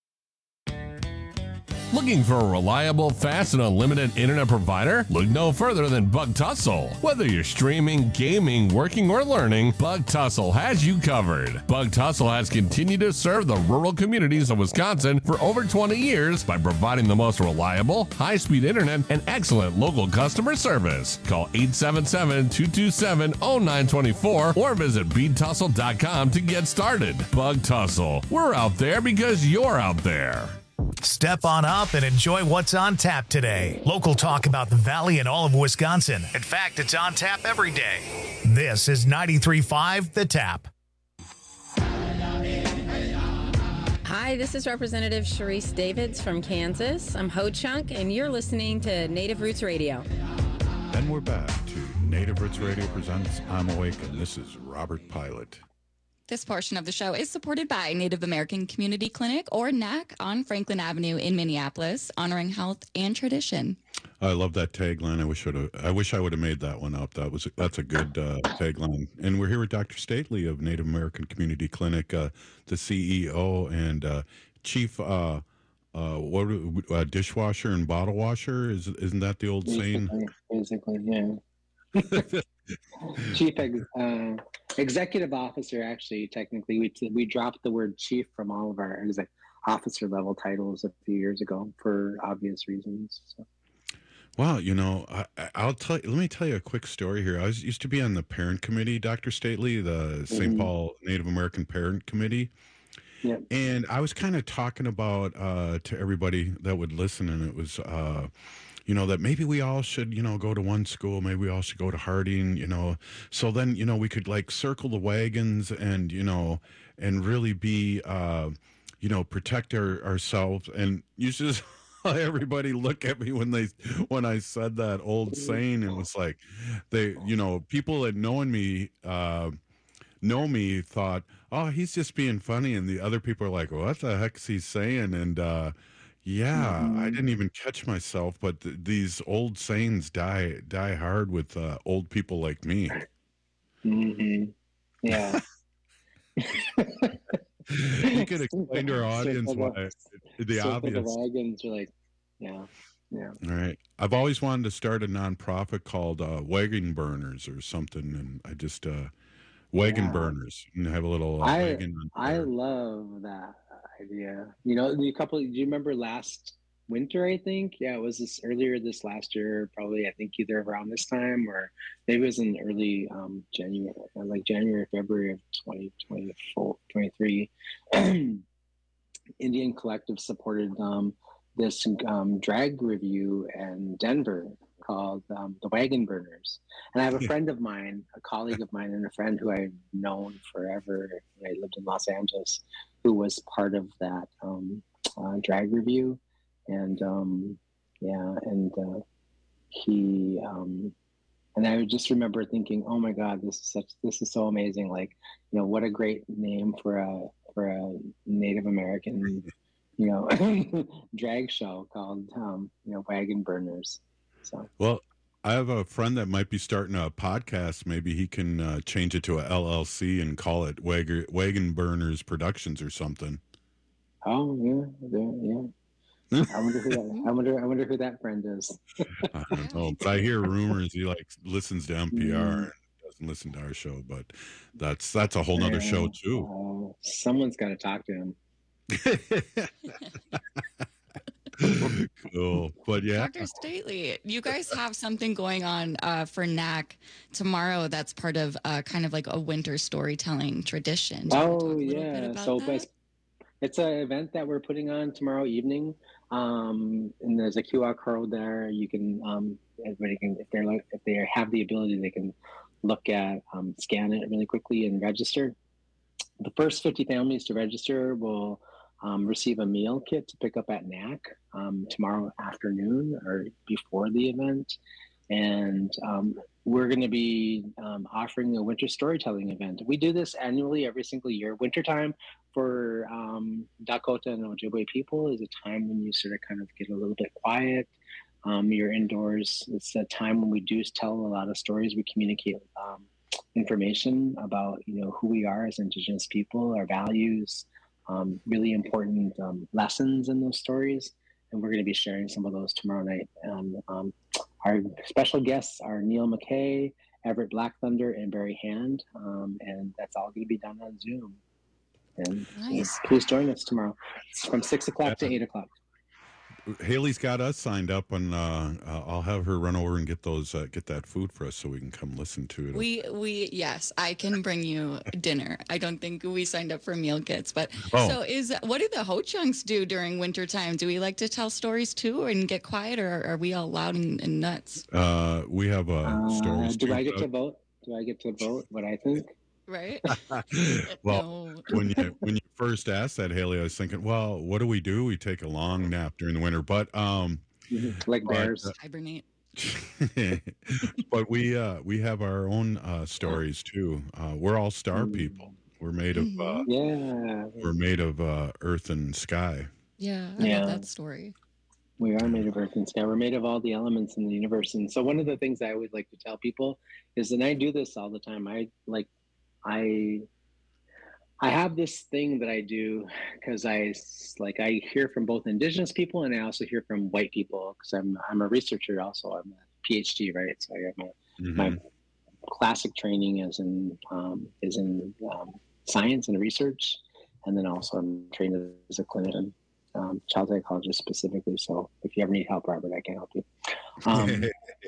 Speaker 29: Looking for a reliable, fast, and unlimited internet provider? Look no further than Bug Tussle. Whether you're streaming, gaming, working, or learning, Bug Tussle has you covered. Bug Tussle has continued to serve the rural communities of Wisconsin for over twenty years by providing the most reliable, high-speed internet and excellent local customer service. Call eight seven seven, two two seven, zero nine two four or visit bead tussle dot com to get started. Bug Tussle. We're out there because you're out there.
Speaker 2: Step on up and enjoy what's on tap today. Local talk about the Valley and all of Wisconsin. In fact, it's on tap every day. This is ninety-three point five The Tap.
Speaker 30: Hi, this is Representative Sharice Davids from Kansas. I'm Ho Chunk, and you're listening to Native Roots Radio.
Speaker 26: And we're back to Native Roots Radio presents I'm Awake, and this is Robert Pilot.
Speaker 27: This portion of the show is supported by Native American Community Clinic, or N A C, on Franklin Avenue in Minneapolis, honoring health and tradition.
Speaker 26: I love that tagline. I wish I'd, I wish I would have made that one up. That was that's a good uh, tagline. And we're here with Doctor Stately of Native American Community Clinic, uh, the C E O and uh, Chief uh, uh, what uh, dishwasher and bottle washer. Is isn't that the old
Speaker 3: basically,
Speaker 26: saying?
Speaker 3: Basically, yeah. Chief ex, uh, executive officer. Actually, technically, we we dropped the word chief from all of our exec. officer level titles a few years ago for obvious reasons. So.
Speaker 26: Wow, you know, I, I'll tell. Let me tell you a quick story here. I was used to be on the parent committee, Doctor Stately, the Saint
Speaker 3: Mhm.
Speaker 26: Paul Native American Parent Committee,
Speaker 3: Yep.
Speaker 26: and I was kind of talking about uh, to everybody that would listen, and it was, uh, you know, that maybe we all should, you know, go to one school. Maybe we all should go to Harding, you know. So then, you know, we could like circle the wagons, and you know, and really be, uh, you know, protect our, ourselves. And you just. Everybody look at me when they when I said that old saying, and it was like they, you know, people that knowing me uh know me thought, oh, he's just being funny, and the other people are like, what the heck is he saying? And uh yeah,
Speaker 3: Mhm.
Speaker 26: I didn't even catch myself, but th- these old sayings die die hard with uh, old people like me.
Speaker 3: hmm Yeah.
Speaker 26: You could explain to our audience
Speaker 3: Circle
Speaker 26: why
Speaker 3: the,
Speaker 26: the
Speaker 3: circle
Speaker 26: obvious.
Speaker 3: the wagons. You're like, yeah, yeah.
Speaker 26: All right. I've always wanted to start a nonprofit called uh, Wagon Burners or something, and I just uh, Wagon
Speaker 3: Yeah.
Speaker 26: Burners and have a little uh,
Speaker 3: I
Speaker 26: wagon. on
Speaker 3: I
Speaker 26: fire.
Speaker 3: love that idea. You know, the couple. Do you remember last winter? I think yeah, it was this earlier this last year. Probably I think either around this time or maybe it was in early um, January, like January February of twenty twenty-four, twenty-three. Indian Collective supported um, this um, drag review in Denver called um, The Wagon Burners. And I have a
Speaker 26: Yeah.
Speaker 3: friend of mine, a colleague of mine, and a friend who I've known forever. I lived in Los Angeles, who was part of that um, uh, drag review. And um, yeah, and uh, he, um, and I just remember thinking, oh my God, this is such, this is so amazing. Like, you know, what a great name for a, for a Native American, you know, drag show called, um, you know, Wagon Burners. So,
Speaker 26: Well, I have a friend that might be starting a podcast. Maybe he can uh, change it to a L L C and call it Wagon, Wagon Burners Productions or something.
Speaker 3: oh yeah, there- yeah. I wonder who that, I wonder, I wonder who that friend is.
Speaker 26: I don't know, but I hear rumors he like listens to N P R
Speaker 3: Mm.
Speaker 26: and doesn't listen to our show. But that's that's a whole nother show
Speaker 3: Yeah.
Speaker 26: too.
Speaker 3: Oh, someone's got to talk to him.
Speaker 26: Cool, but yeah,
Speaker 27: Doctor Stately, you guys have something going on uh, for N A C tomorrow that's part of uh, kind of like a winter storytelling tradition. Do you want to
Speaker 3: Oh
Speaker 27: talk a little bit
Speaker 3: yeah,
Speaker 27: about
Speaker 3: so
Speaker 27: that?
Speaker 3: it's it's an event that we're putting on tomorrow evening, um, and there's a Q R code there. You can um, everybody can if they're like if they have the ability, they can look at um, scan it really quickly and register. The first fifty families to register will um, receive a meal kit to pick up at N A C um, tomorrow afternoon or before the event. And um, we're going to be um, offering a winter storytelling event. We do this annually every single year. Wintertime for um, Dakota and Ojibwe people is a time when you sort of kind of get a little bit quiet. Um, you're indoors. It's a time when we do tell a lot of stories. We communicate um, information about, you know, who we are as Indigenous people, our values, um, really important um, lessons in those stories. And we're going to be sharing some of those tomorrow night. Um, um, our special guests are Neil McKay, Everett Black Thunder, and Barry Hand. Um, and that's all going to be done on Zoom. And
Speaker 27: Nice.
Speaker 3: please join us tomorrow. It's from six o'clock to eight o'clock.
Speaker 26: Haley's got us signed up, and uh, uh, I'll have her run over and get those uh, get that food for us so we can come listen to it.
Speaker 27: We we yes, I can bring you dinner. I don't think we signed up for meal kits, but
Speaker 26: Oh.
Speaker 27: so is what do the Ho Chunks do during winter time? Do we like to tell stories too and get quiet, or are we all loud and, and nuts?
Speaker 26: Uh, we have uh,
Speaker 3: Uh,
Speaker 26: stories.
Speaker 3: do
Speaker 26: too,
Speaker 3: I get
Speaker 26: Doug.
Speaker 3: to vote? Do I get to vote what I think?
Speaker 27: Right?
Speaker 26: Well, when you when you first asked that, Haley, I was thinking, well, what do we do? We take a long nap during the winter, but um,
Speaker 3: like
Speaker 26: but,
Speaker 3: bears.
Speaker 26: uh,
Speaker 27: Hibernate.
Speaker 26: but we uh, we have our own uh, stories too. Uh, we're all star
Speaker 3: Mm.
Speaker 26: people. We're made of uh,
Speaker 3: Yeah,
Speaker 26: we're made of uh, earth and sky.
Speaker 27: Yeah, I
Speaker 3: Yeah.
Speaker 27: love that story.
Speaker 3: we are made of earth and sky. We're made of all the elements in the universe. And so one of the things I would like to tell people is, and I do this all the time, I like, I, I have this thing that I do because I s- like, I hear from both Indigenous people and I also hear from white people because I'm, I'm a researcher also. I'm a PhD, right? So I have my, my
Speaker 26: Mhm.
Speaker 3: classic training is in, um, is in um, science and research. and then also I'm trained as a clinician, um, child psychologist specifically. So if you ever need help, Robert, I can help you. Um,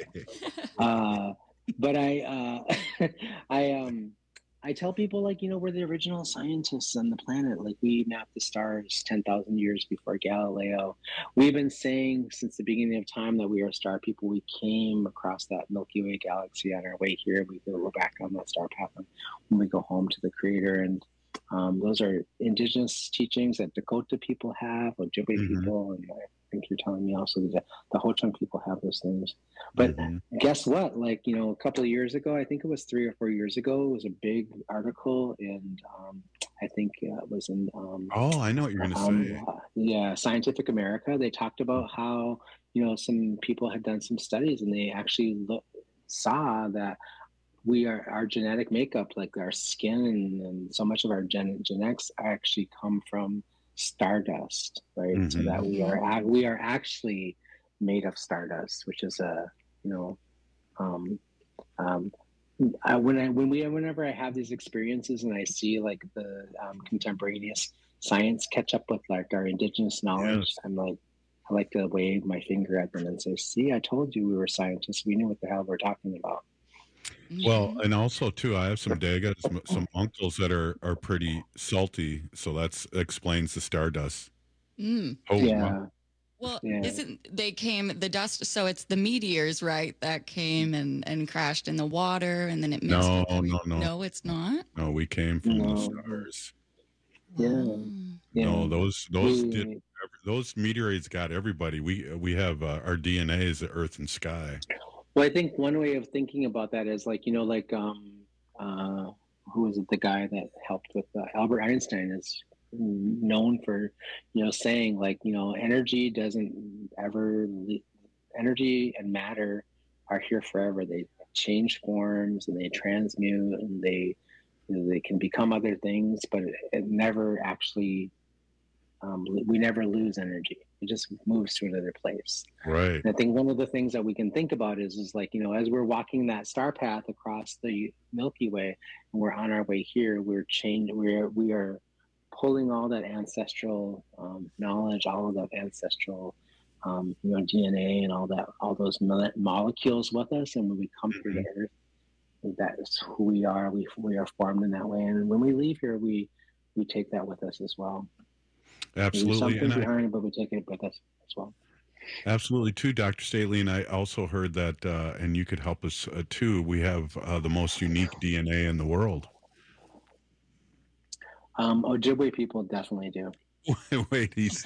Speaker 3: uh, but I, uh, I, um, I tell people, like, you know, we're the original scientists on the planet. Like, we mapped the stars ten thousand years before Galileo. We've been saying since the beginning of time that we are star people. We came across that Milky Way galaxy on our way here. We go back on that star path when we go home to the Creator. And um, those are indigenous teachings that Dakota people have, Ojibwe mm-hmm. people, and I think you're telling me also that the Ho-Chunk people have those things. But mm-hmm. guess what? Like, you know, a couple of years ago, I think it was three or four years ago, it was a big article in, um, I think uh, it was in... Um,
Speaker 26: oh, I know what you're going to
Speaker 3: um,
Speaker 26: say.
Speaker 3: Uh, yeah, Scientific America. They talked about how, you know, some people had done some studies and they actually look, saw that we are, our genetic makeup, like our skin and, and so much of our gen- genetics actually come from stardust, right? Mm-hmm. So that we are we are actually made of stardust, which is a you know, um, um, I, when I when we whenever I have these experiences and I see like the um, contemporaneous science catch up with like our indigenous knowledge, yes. I'm like I like to wave my finger at them and say, "See, I told you we were scientists. We knew what the hell we're talking about."
Speaker 26: Well, and also too, I have some dagas, some uncles that are, are pretty salty, so that explains the stardust.
Speaker 27: Mm.
Speaker 26: Oh,
Speaker 3: yeah.
Speaker 26: Wow.
Speaker 27: Well,
Speaker 3: Yeah.
Speaker 27: isn't they came the dust? So it's the meteors, right? That came and, and crashed in the water, and then it mixed.
Speaker 26: No,
Speaker 27: with every-
Speaker 26: no, no.
Speaker 27: No, it's not.
Speaker 26: No, we came from
Speaker 3: No.
Speaker 26: the stars.
Speaker 3: Yeah. yeah.
Speaker 26: No, those those
Speaker 3: We-
Speaker 26: did those meteorites got everybody. We we have uh, our D N A is the earth and sky.
Speaker 3: Well, I think one way of thinking about that is like, you know, like, um, uh, who was it? The guy that helped with uh, Albert Einstein is known for, you know, saying like, you know, energy doesn't ever, le- energy and matter are here forever. They change forms and they transmute and they, you know, they can become other things, but it, it never actually, um, we never lose energy. It just moves to another place.
Speaker 26: Right.
Speaker 3: And I think one of the things that we can think about is, is like, you know, as we're walking that star path across the Milky Way and we're on our way here, we're changing, we're, we are pulling all that ancestral um, knowledge, all of that ancestral, um, you know, D N A and all that, all those mo- molecules with us. And when we come mm-hmm. through the earth, that is who we are. We, we are formed in that way. And when we leave here, we, we take that with us as well.
Speaker 26: Absolutely.
Speaker 3: Something
Speaker 26: And I-
Speaker 3: behind, but we take it with us as well.
Speaker 26: Absolutely, too, Doctor Staley. And I also heard that, uh, and you could help us uh, too. We have uh, the most unique D N A in the world.
Speaker 3: Um, Ojibwe people definitely do.
Speaker 26: Wait, he's.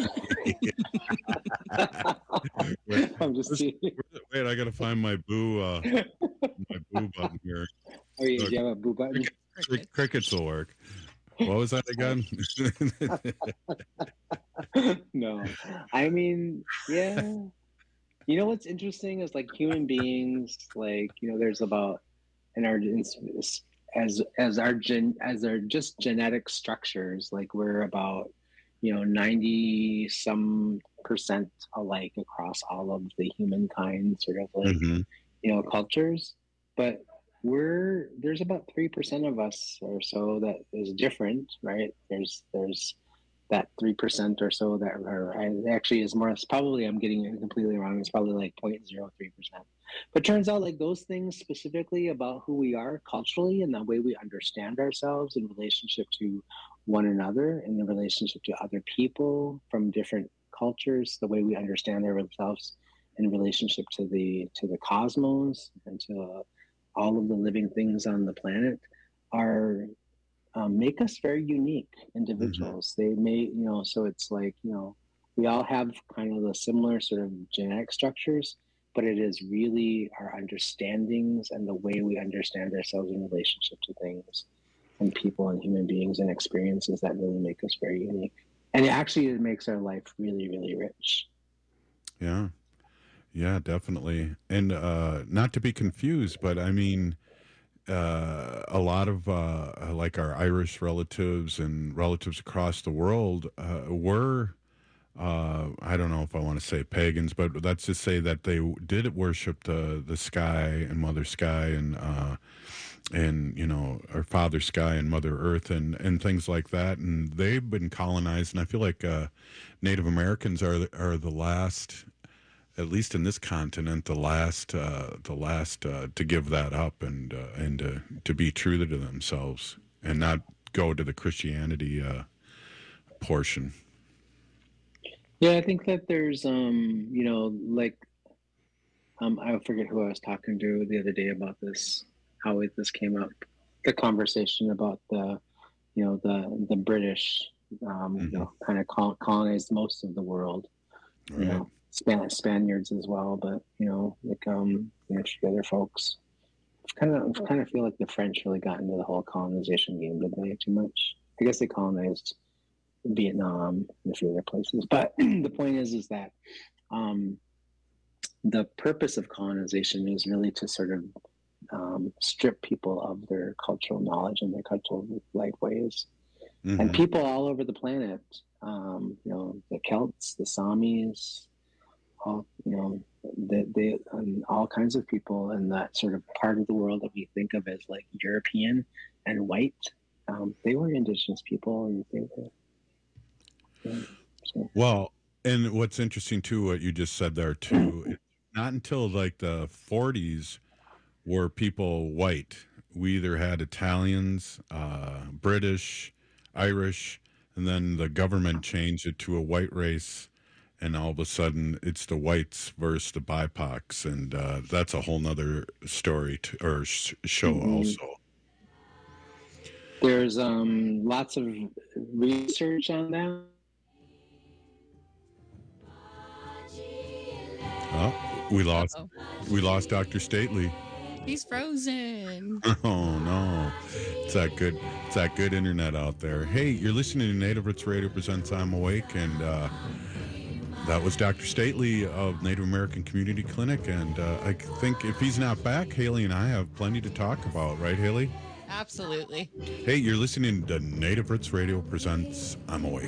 Speaker 26: wait,
Speaker 3: I'm just
Speaker 26: wait, wait, I got to find my boo, uh, my boo button here.
Speaker 3: Oh, you,
Speaker 26: Look,
Speaker 3: you have a boo button?
Speaker 26: crick- crickets will work. What was that again?
Speaker 3: No, I mean, yeah. You know what's interesting is like human beings, like, you know, there's about in our as as our gen as our just genetic structures, like we're about, you know, ninety some percent alike across all of the humankind sort of like
Speaker 26: Mm-hmm.
Speaker 3: you know cultures, but we're there's about three percent of us or so that is different, right? There's there's that three percent or so that are I- actually is more. It's probably I'm getting it completely wrong. It's probably like zero point zero three percent. But turns out like those things specifically about who we are culturally and the way we understand ourselves in relationship to one another and in relationship to other people from different cultures, the way we understand ourselves in relationship to the to the cosmos and to uh, all of the living things on the planet are um, make us very unique individuals. They may, you know, so it's like, you know, we all have kind of the similar sort of genetic structures, but it is really our understandings and the way we understand ourselves in relationship to things and people and human beings and experiences that really make us very unique. And it actually it makes our life really, really rich.
Speaker 26: Yeah. Yeah, definitely. And uh, not to be confused, but I mean, uh, a lot of uh, like our Irish relatives and relatives across the world uh, were, uh, I don't know if I want to say pagans, but let's just say that they did worship the, the sky and Mother Sky and uh, and you know, our Father Sky and Mother Earth and and things like that. And they've been colonized, and I feel like uh, Native Americans are the- are the last, at least in this continent, the last uh, the last uh, to give that up and uh, and uh, to be true to themselves and not go to the Christianity uh, portion.
Speaker 3: Yeah, I think that there's, um, you know, like, um, I forget who I was talking to the other day about this, how it, this came up, the conversation about the, you know, the the British, um,
Speaker 26: Mm-hmm.
Speaker 3: you know, kind of col- colonized most of the world, you
Speaker 26: Right.
Speaker 3: know, Span- Spaniards as well, but you know, like, um, you know, the other folks. It's kind of, I kind of feel like the French really got into the whole colonization game, did they? Too much. I guess they colonized Vietnam and a few other places. But the point is, is that um, the purpose of colonization is really to sort of um, strip people of their cultural knowledge and their cultural life ways.
Speaker 26: Mhm.
Speaker 3: And people all over the planet, um, you know, the Celts, the Samis, all, you know, they, they and all kinds of people in that sort of part of the world that we think of as like European and white. Um, they were indigenous people, and they were. Yeah, so.
Speaker 26: Well, and what's interesting too, what you just said there too, it's not until like the forties were people white. We either had Italians, uh, British, Irish, and then the government changed it to a white race, and all of a sudden it's the whites versus the B I P O Cs, and uh, that's a whole nother story to, or sh- show
Speaker 3: Mhm.
Speaker 26: also.
Speaker 3: There's um, lots of research on that.
Speaker 26: Oh, we lost, we lost Doctor Stately.
Speaker 27: He's frozen.
Speaker 26: Oh no, it's that good. It's that good internet out there. Hey, you're listening to Native Roots Radio presents I'm Awake, and uh, that was Doctor Stately of Native American Community Clinic. And uh, I think if he's not back, Haley and I have plenty to talk about, right, Haley?
Speaker 27: Absolutely.
Speaker 26: Hey, you're listening to Native Roots Radio presents I'm Awake.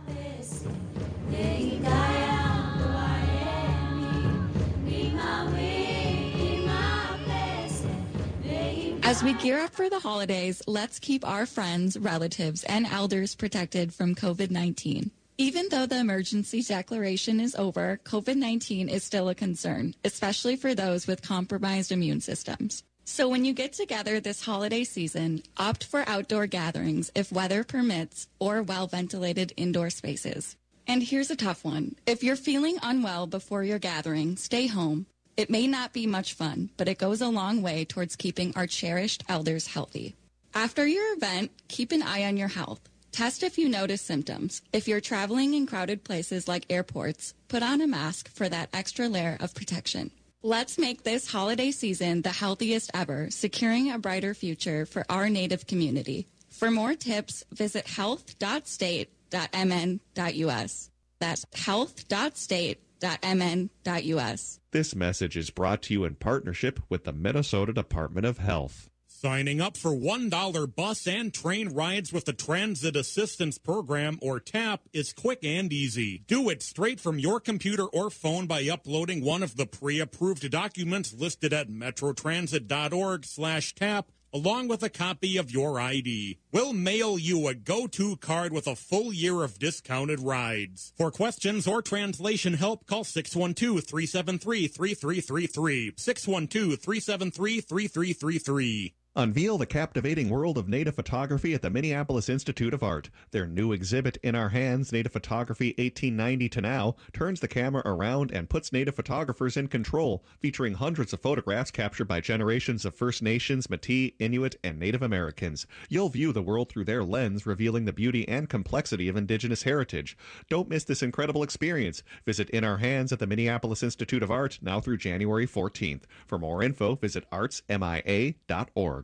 Speaker 27: As we gear up for the holidays, let's keep our friends, relatives, and elders protected from COVID nineteen. Even though the emergency declaration is over, COVID nineteen is still a concern, especially for those with compromised immune systems. So when you get together this holiday season, opt for outdoor gatherings if weather permits or well-ventilated indoor spaces. And here's a tough one. If you're feeling unwell before your gathering, stay home. It may not be much fun, but it goes a long way towards keeping our cherished elders healthy. After your event, keep an eye on your health. Test if you notice symptoms. If you're traveling in crowded places like airports, put on a mask for that extra layer of protection. Let's make this holiday season the healthiest ever, securing a brighter future for our Native community. For more tips, visit health dot state dot m n dot u s. That's health dot state dot m n dot u s.
Speaker 7: This message is brought to you in partnership with the Minnesota Department of Health.
Speaker 9: Signing up for one dollar bus and train rides with the Transit Assistance Program, or TAP, is quick and easy. Do it straight from your computer or phone by uploading one of the pre-approved documents listed at metrotransit.org slash tap, along with a copy of your I D. We'll mail you a go-to card with a full year of discounted rides. For questions or translation help, call six one two, three seven three, three three three three, six one two, three seven three, three three three three.
Speaker 7: Unveil the captivating world of native photography at the Minneapolis Institute of Art. Their new exhibit, In Our Hands, Native Photography eighteen ninety to Now, turns the camera around and puts native photographers in control, featuring hundreds of photographs captured by generations of First Nations, Métis, Inuit, and Native Americans. You'll view the world through their lens, revealing the beauty and complexity of Indigenous heritage. Don't miss this incredible experience. Visit In Our Hands at the Minneapolis Institute of Art now through January fourteenth. For more info, visit arts m i a dot org.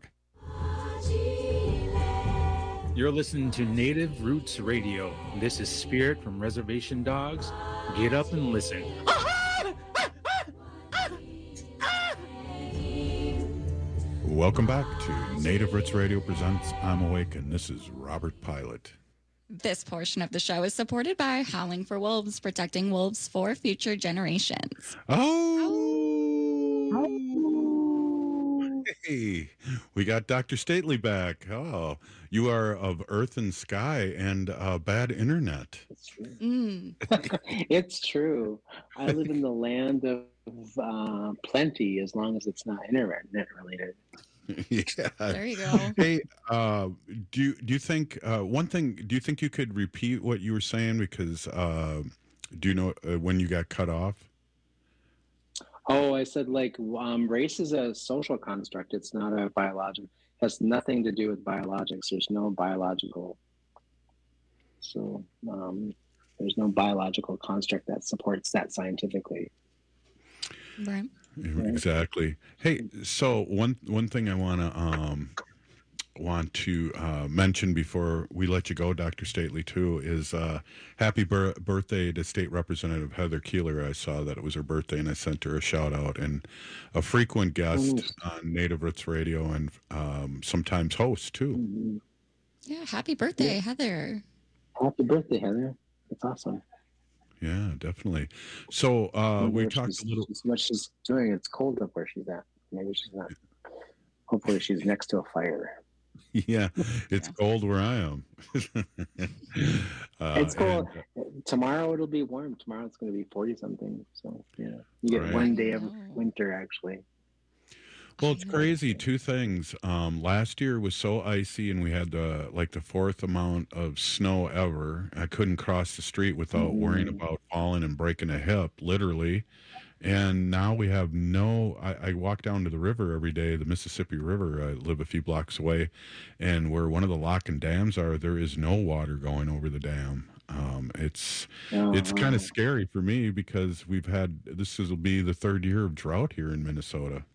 Speaker 1: You're listening to Native Roots Radio. This is Spirit from Reservation Dogs. Get up and listen.
Speaker 26: Welcome back to Native Roots Radio presents I'm Awake, and this is Robert Pilot.
Speaker 27: This portion of the show is supported by Howling for Wolves, protecting wolves for future generations.
Speaker 26: Oh! Hey, we got Doctor Stately back. Oh, you are of earth and sky and uh, bad internet.
Speaker 3: Mm. It's true. I live in the land of uh, plenty, as long as it's not internet related.
Speaker 26: Yeah.
Speaker 27: There you go.
Speaker 26: Hey, uh, do you do you think uh, one thing? Do you think you could repeat what you were saying? Because uh, do you know uh, when you got cut off?
Speaker 3: Oh, I said like um, race is a social construct. It's not a biological. It has nothing to do with biologics. There's no biological. So um, there's no biological construct that supports that scientifically.
Speaker 27: Right.
Speaker 26: Exactly. Hey, so one one thing I want to um, want to uh, mention before we let you go, Doctor Stately, too, is uh, happy bir- birthday to State Representative Heather Keeler. I saw that it was her birthday, and I sent her a shout out. And a frequent guest
Speaker 3: Ooh.
Speaker 26: on Native Roots Radio, and um, sometimes host too.
Speaker 3: Mm-hmm.
Speaker 27: Yeah. Happy birthday,
Speaker 3: Yeah.
Speaker 27: Heather.
Speaker 3: Happy birthday, Heather. That's awesome.
Speaker 26: Yeah, definitely. So uh, we talked a little.
Speaker 3: What she's doing, it's cold up where she's at. Maybe she's not. Hopefully, she's next to a fire.
Speaker 26: Yeah, it's cold where I am. uh,
Speaker 3: It's cold.
Speaker 26: and-
Speaker 3: Tomorrow it'll be warm. Tomorrow it's going to be forty something. So yeah, you get
Speaker 26: Right.
Speaker 3: one day of winter actually.
Speaker 26: Well, it's crazy. Two things. Um, last year was so icy, and we had the like the fourth amount of snow ever. I couldn't cross the street without worrying
Speaker 3: Mm.
Speaker 26: about falling and breaking a hip, literally. And now we have no. I, I walk down to the river every day, the Mississippi River. I live a few blocks away, and where one of the lock and dams are, there is no water going over the dam. Um, it's it's
Speaker 3: Oh,
Speaker 26: kind of
Speaker 3: wow.
Speaker 26: scary for me because we've had this will be the third year of drought here in Minnesota.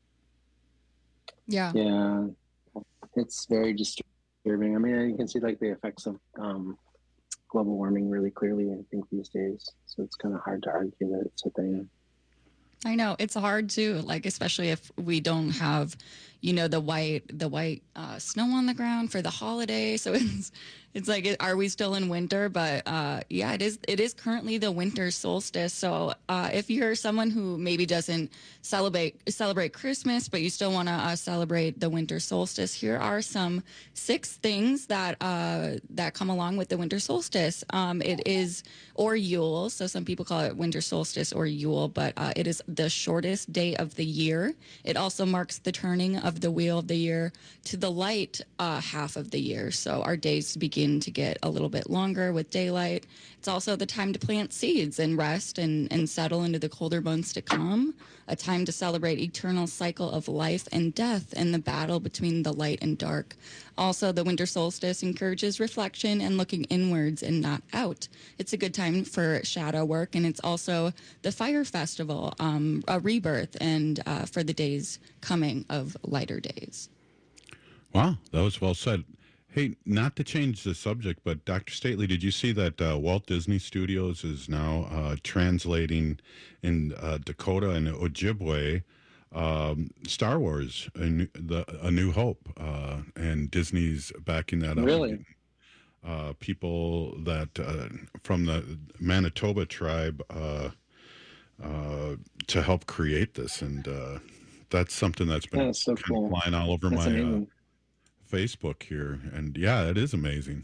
Speaker 27: Yeah.
Speaker 3: Yeah, it's very disturbing. I mean, you can see like the effects of um, global warming really clearly, I think, these days. So it's kind of hard to argue that it's a thing.
Speaker 27: I know it's hard too, like especially if we don't have, you know, the white the white uh, snow on the ground for the holiday. So it's it's like, are we still in winter? But uh, yeah, it is. It is currently the winter solstice. So uh, if you're someone who maybe doesn't celebrate celebrate Christmas, but you still want to uh, celebrate the winter solstice, here are some six things that uh, that come along with the winter solstice. Um, it is or Yule. So some people call it winter solstice or Yule, but uh, it is the shortest day of the year. It also marks the turning of the wheel of the year to the light uh, half of the year. So our days begin to get a little bit longer with daylight. It's also the time to plant seeds and rest and, and settle into the colder months to come. A time to celebrate eternal cycle of life and death and the battle between the light and dark. Also, the winter solstice encourages reflection and looking inwards and not out. It's a good time for shadow work, and it's also the fire festival, um, a rebirth, and uh, for the days coming of lighter days.
Speaker 26: Wow, that was well said. Hey, not to change the subject, but Doctor Stately, did you see that uh, Walt Disney Studios is now uh, translating in uh, Dakota and Ojibwe um, Star Wars, A New, the, A New Hope, uh, and Disney's backing that up.
Speaker 3: Really?
Speaker 26: Uh, people that uh, from the Manitoba tribe uh, uh, to help create this, and uh, that's something that's been
Speaker 3: That's so
Speaker 26: kind
Speaker 3: cool.
Speaker 26: of flying all over
Speaker 3: That's
Speaker 26: my uh,
Speaker 3: amazing.
Speaker 26: Facebook here, and yeah, it is amazing.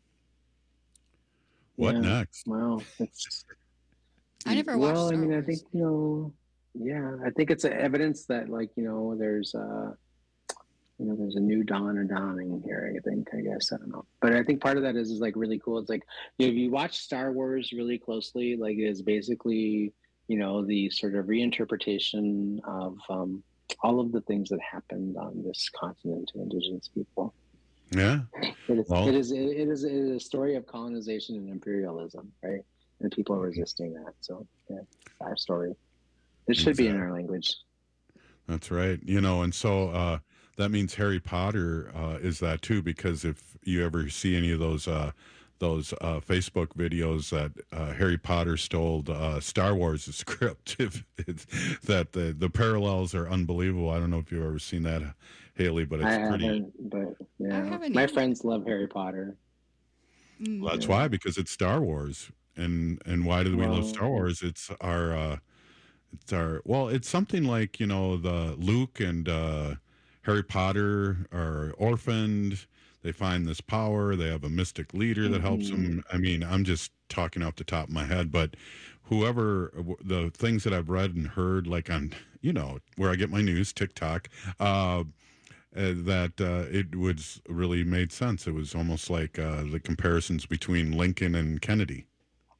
Speaker 26: What
Speaker 3: Yeah.
Speaker 26: next?
Speaker 3: Wow. It's,
Speaker 27: I never watched
Speaker 3: well, I
Speaker 27: Star
Speaker 3: mean, I
Speaker 27: Wars.
Speaker 3: think, you know, yeah, I think it's a evidence that, like, you know, there's uh you know, there's a new dawn or dawning here, I think, I guess. I don't know. But I think part of that is, is like really cool. It's like, you know, if you watch Star Wars really closely, like it is basically, you know, the sort of reinterpretation of um, all of the things that happened on this continent to indigenous people.
Speaker 26: Yeah.
Speaker 3: It is,
Speaker 26: Well-
Speaker 3: it is, it is, it is a story of colonization and imperialism, right? And people are resisting that. So, yeah, our story. It should be in our language.
Speaker 26: That's right. You know, and so uh, that means Harry Potter uh, is that too, because if you ever see any of those uh, those uh, Facebook videos that uh, Harry Potter stole uh, Star Wars script, if it's, that the the parallels are unbelievable. I don't know if you've ever seen that, Haley, but it's
Speaker 3: I
Speaker 26: pretty.
Speaker 3: haven't, but yeah,
Speaker 27: haven't
Speaker 3: my
Speaker 27: either.
Speaker 3: friends love Harry Potter.
Speaker 26: Well, that's why, because it's Star Wars. And and why do we love
Speaker 3: Well-
Speaker 26: Star Wars? It's our uh, it's our well, it's something like, you know, the Luke and uh, Harry Potter are orphaned. They find this power. They have a mystic leader that helps them. I mean, I'm just talking off the top of my head, but whoever, the things that I've read and heard, like on, you know, where I get my news, TikTok, uh, uh, that uh, it was really made sense. It was almost like uh, the comparisons between Lincoln and Kennedy.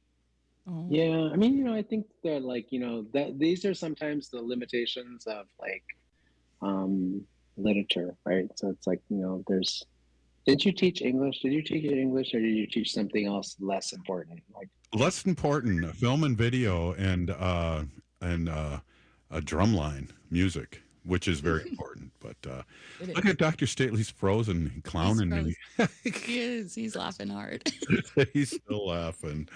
Speaker 3: Yeah, I mean, you know, I think that, like, you know, that these are sometimes the limitations of, like, um, literature, right? So it's like, you know, there's, did you teach English? Did you teach English, or did you teach something else less important? Like
Speaker 26: Less important, film and video, and uh, and uh, a drumline music, which is very important. But uh, look at Doctor Stately's frozen, clowning me.
Speaker 27: He is. He's laughing hard.
Speaker 26: He's still laughing.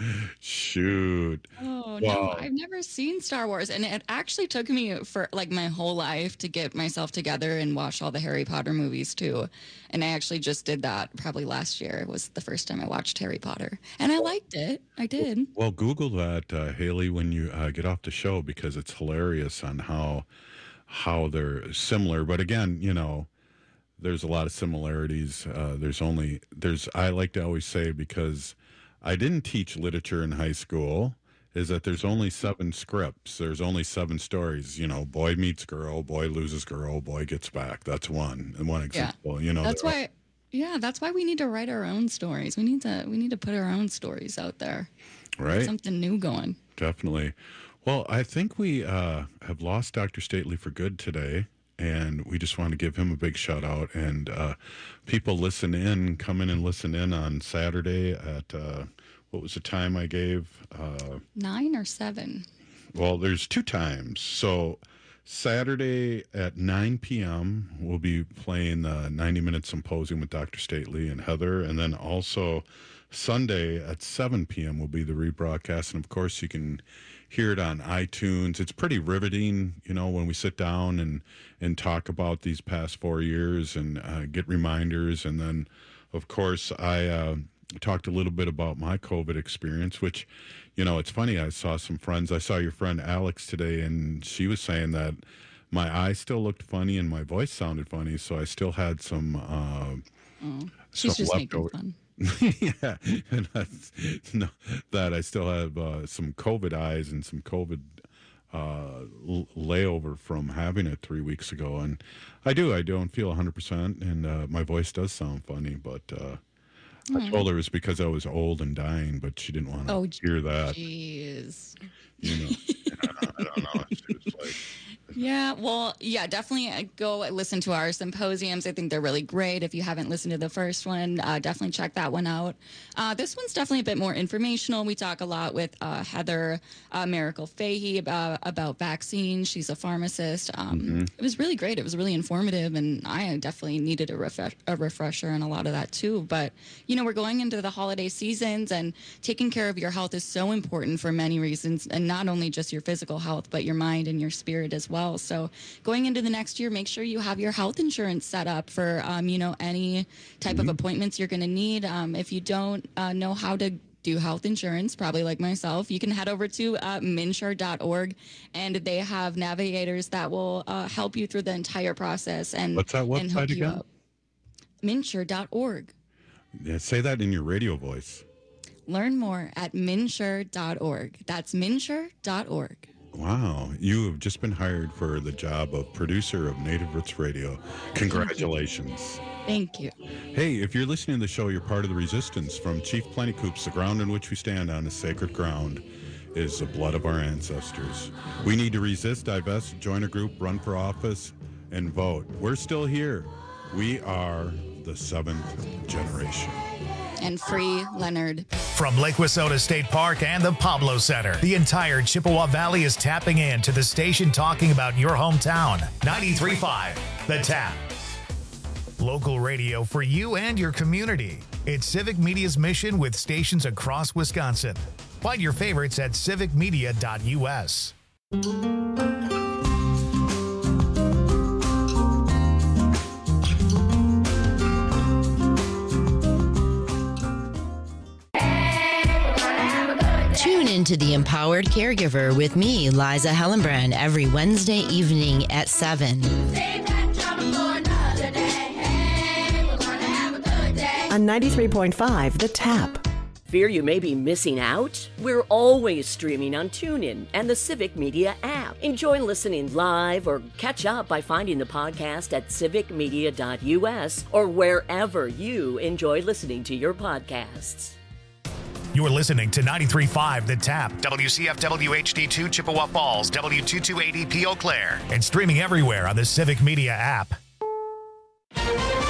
Speaker 26: Shoot.
Speaker 27: Oh,
Speaker 26: Wow.
Speaker 27: no, I've never seen Star Wars. And it actually took me for like my whole life to get myself together and watch all the Harry Potter movies too. And I actually just did that probably last year. It was the first time I watched Harry Potter. And I liked it. I did.
Speaker 26: Well, Google that, uh, Haley, when you uh, get off the show, because it's hilarious on how how they're similar. But again, you know, there's a lot of similarities. Uh, there's only, there's, I like to always say, because I didn't teach literature in high school, is that there's only seven scripts. There's only seven stories. You know, boy meets girl, boy loses girl, boy gets back. That's one. And one example, you know.
Speaker 27: That's
Speaker 26: there are-
Speaker 27: why, yeah, that's why we need to write our own stories. We need to, we need to put our own stories out there.
Speaker 26: Right.
Speaker 27: Get something new going.
Speaker 26: Definitely. Well, I think we uh, have lost Doctor Stately for good today, and we just want to give him a big shout out. And uh, people listen in, come in and listen in on Saturday at, uh, what was the time I gave? Uh,
Speaker 27: Nine or seven?
Speaker 26: well, there's two times. So Saturday at nine p.m., we'll be playing the ninety minute Symposium with Doctor Stately and Heather. And then also Sunday at seven p.m. will be the rebroadcast. And, of course, you can hear it on iTunes. It's pretty riveting, you know, when we sit down and, and talk about these past four years and uh, get reminders. And then, of course, I uh, talked a little bit about my COVID experience, which, you know, it's funny. I saw some friends. I saw your friend Alex today, and she was saying that my eyes still looked funny and my voice sounded funny. So I still had some, uh,
Speaker 27: Oh, she's
Speaker 26: some
Speaker 27: just making
Speaker 26: leftover.
Speaker 27: fun.
Speaker 26: Yeah, and that's, no, that I still have uh, some COVID eyes and some COVID uh, l- layover from having it three weeks ago, and I do. I don't feel one hundred percent, and uh, my voice does sound funny, but uh, I
Speaker 27: Mm.
Speaker 26: told her it was because I was old and dying, but she didn't want to
Speaker 27: Oh,
Speaker 26: hear that.
Speaker 27: Jeez.
Speaker 26: You know, I don't know. She was like,
Speaker 27: Yeah, well, yeah, definitely uh, go listen to our symposiums. I think they're really great. If you haven't listened to the first one, uh, definitely check that one out. Uh, this one's definitely a bit more informational. We talk a lot with uh, Heather uh, Miracle Fahey about, about vaccines. She's a pharmacist. Um,
Speaker 5: Mhm.
Speaker 27: It was really great. It was really informative, and I definitely needed a, refresh, a refresher and a lot of that too. But, you know, we're going into the holiday seasons, and taking care of your health is so important for many reasons, and not only just your physical health, but your mind and your spirit as well. So going into the next year, make sure you have your health insurance set up for, um, you know, any type of appointments you're going to need. Um, if you don't uh, know how to do health insurance, probably like myself, you can head over to uh, minsure dot org, and they have navigators that will uh, help you through the entire process and,
Speaker 26: What's that
Speaker 27: and help
Speaker 26: website
Speaker 27: you
Speaker 26: again?
Speaker 27: out. minsure dot org.
Speaker 26: yeah, say that in your radio voice.
Speaker 27: Learn more at minsure dot org. That's minsure dot org.
Speaker 26: Wow, you have just been hired for the job of producer of Native Roots Radio. Congratulations.
Speaker 27: Thank you.
Speaker 26: Hey, if you're listening to the show, you're part of the resistance. From Chief Plentycoops, the ground in which we stand on is sacred ground, is the blood of our ancestors. We need to resist, divest, join a group, run for office, and vote. We're still here. We are the seventh generation.
Speaker 27: And free Leonard.
Speaker 2: From Lake Wissota State Park and the Pablo Center, the entire Chippewa Valley is tapping in to the station talking about your hometown. ninety-three point five, The Tap. Local radio for you and your community. It's Civic Media's mission with stations across Wisconsin. Find your favorites at civic media dot u s.
Speaker 6: Tune into The Empowered Caregiver with me, Liza Hellenbrand, every Wednesday evening at seven.
Speaker 21: Save that job for another.
Speaker 5: on ninety-three point five The Tap.
Speaker 8: Fear you may be missing out? We're always streaming on TuneIn and the Civic Media app. Enjoy listening live or catch up by finding the podcast at civic media dot u s or wherever you enjoy listening to your podcasts.
Speaker 2: You're listening to ninety-three point five The Tap, W C F W H D two Chippewa Falls, W two two eight E P Eau Claire, and streaming everywhere on the Civic Media app.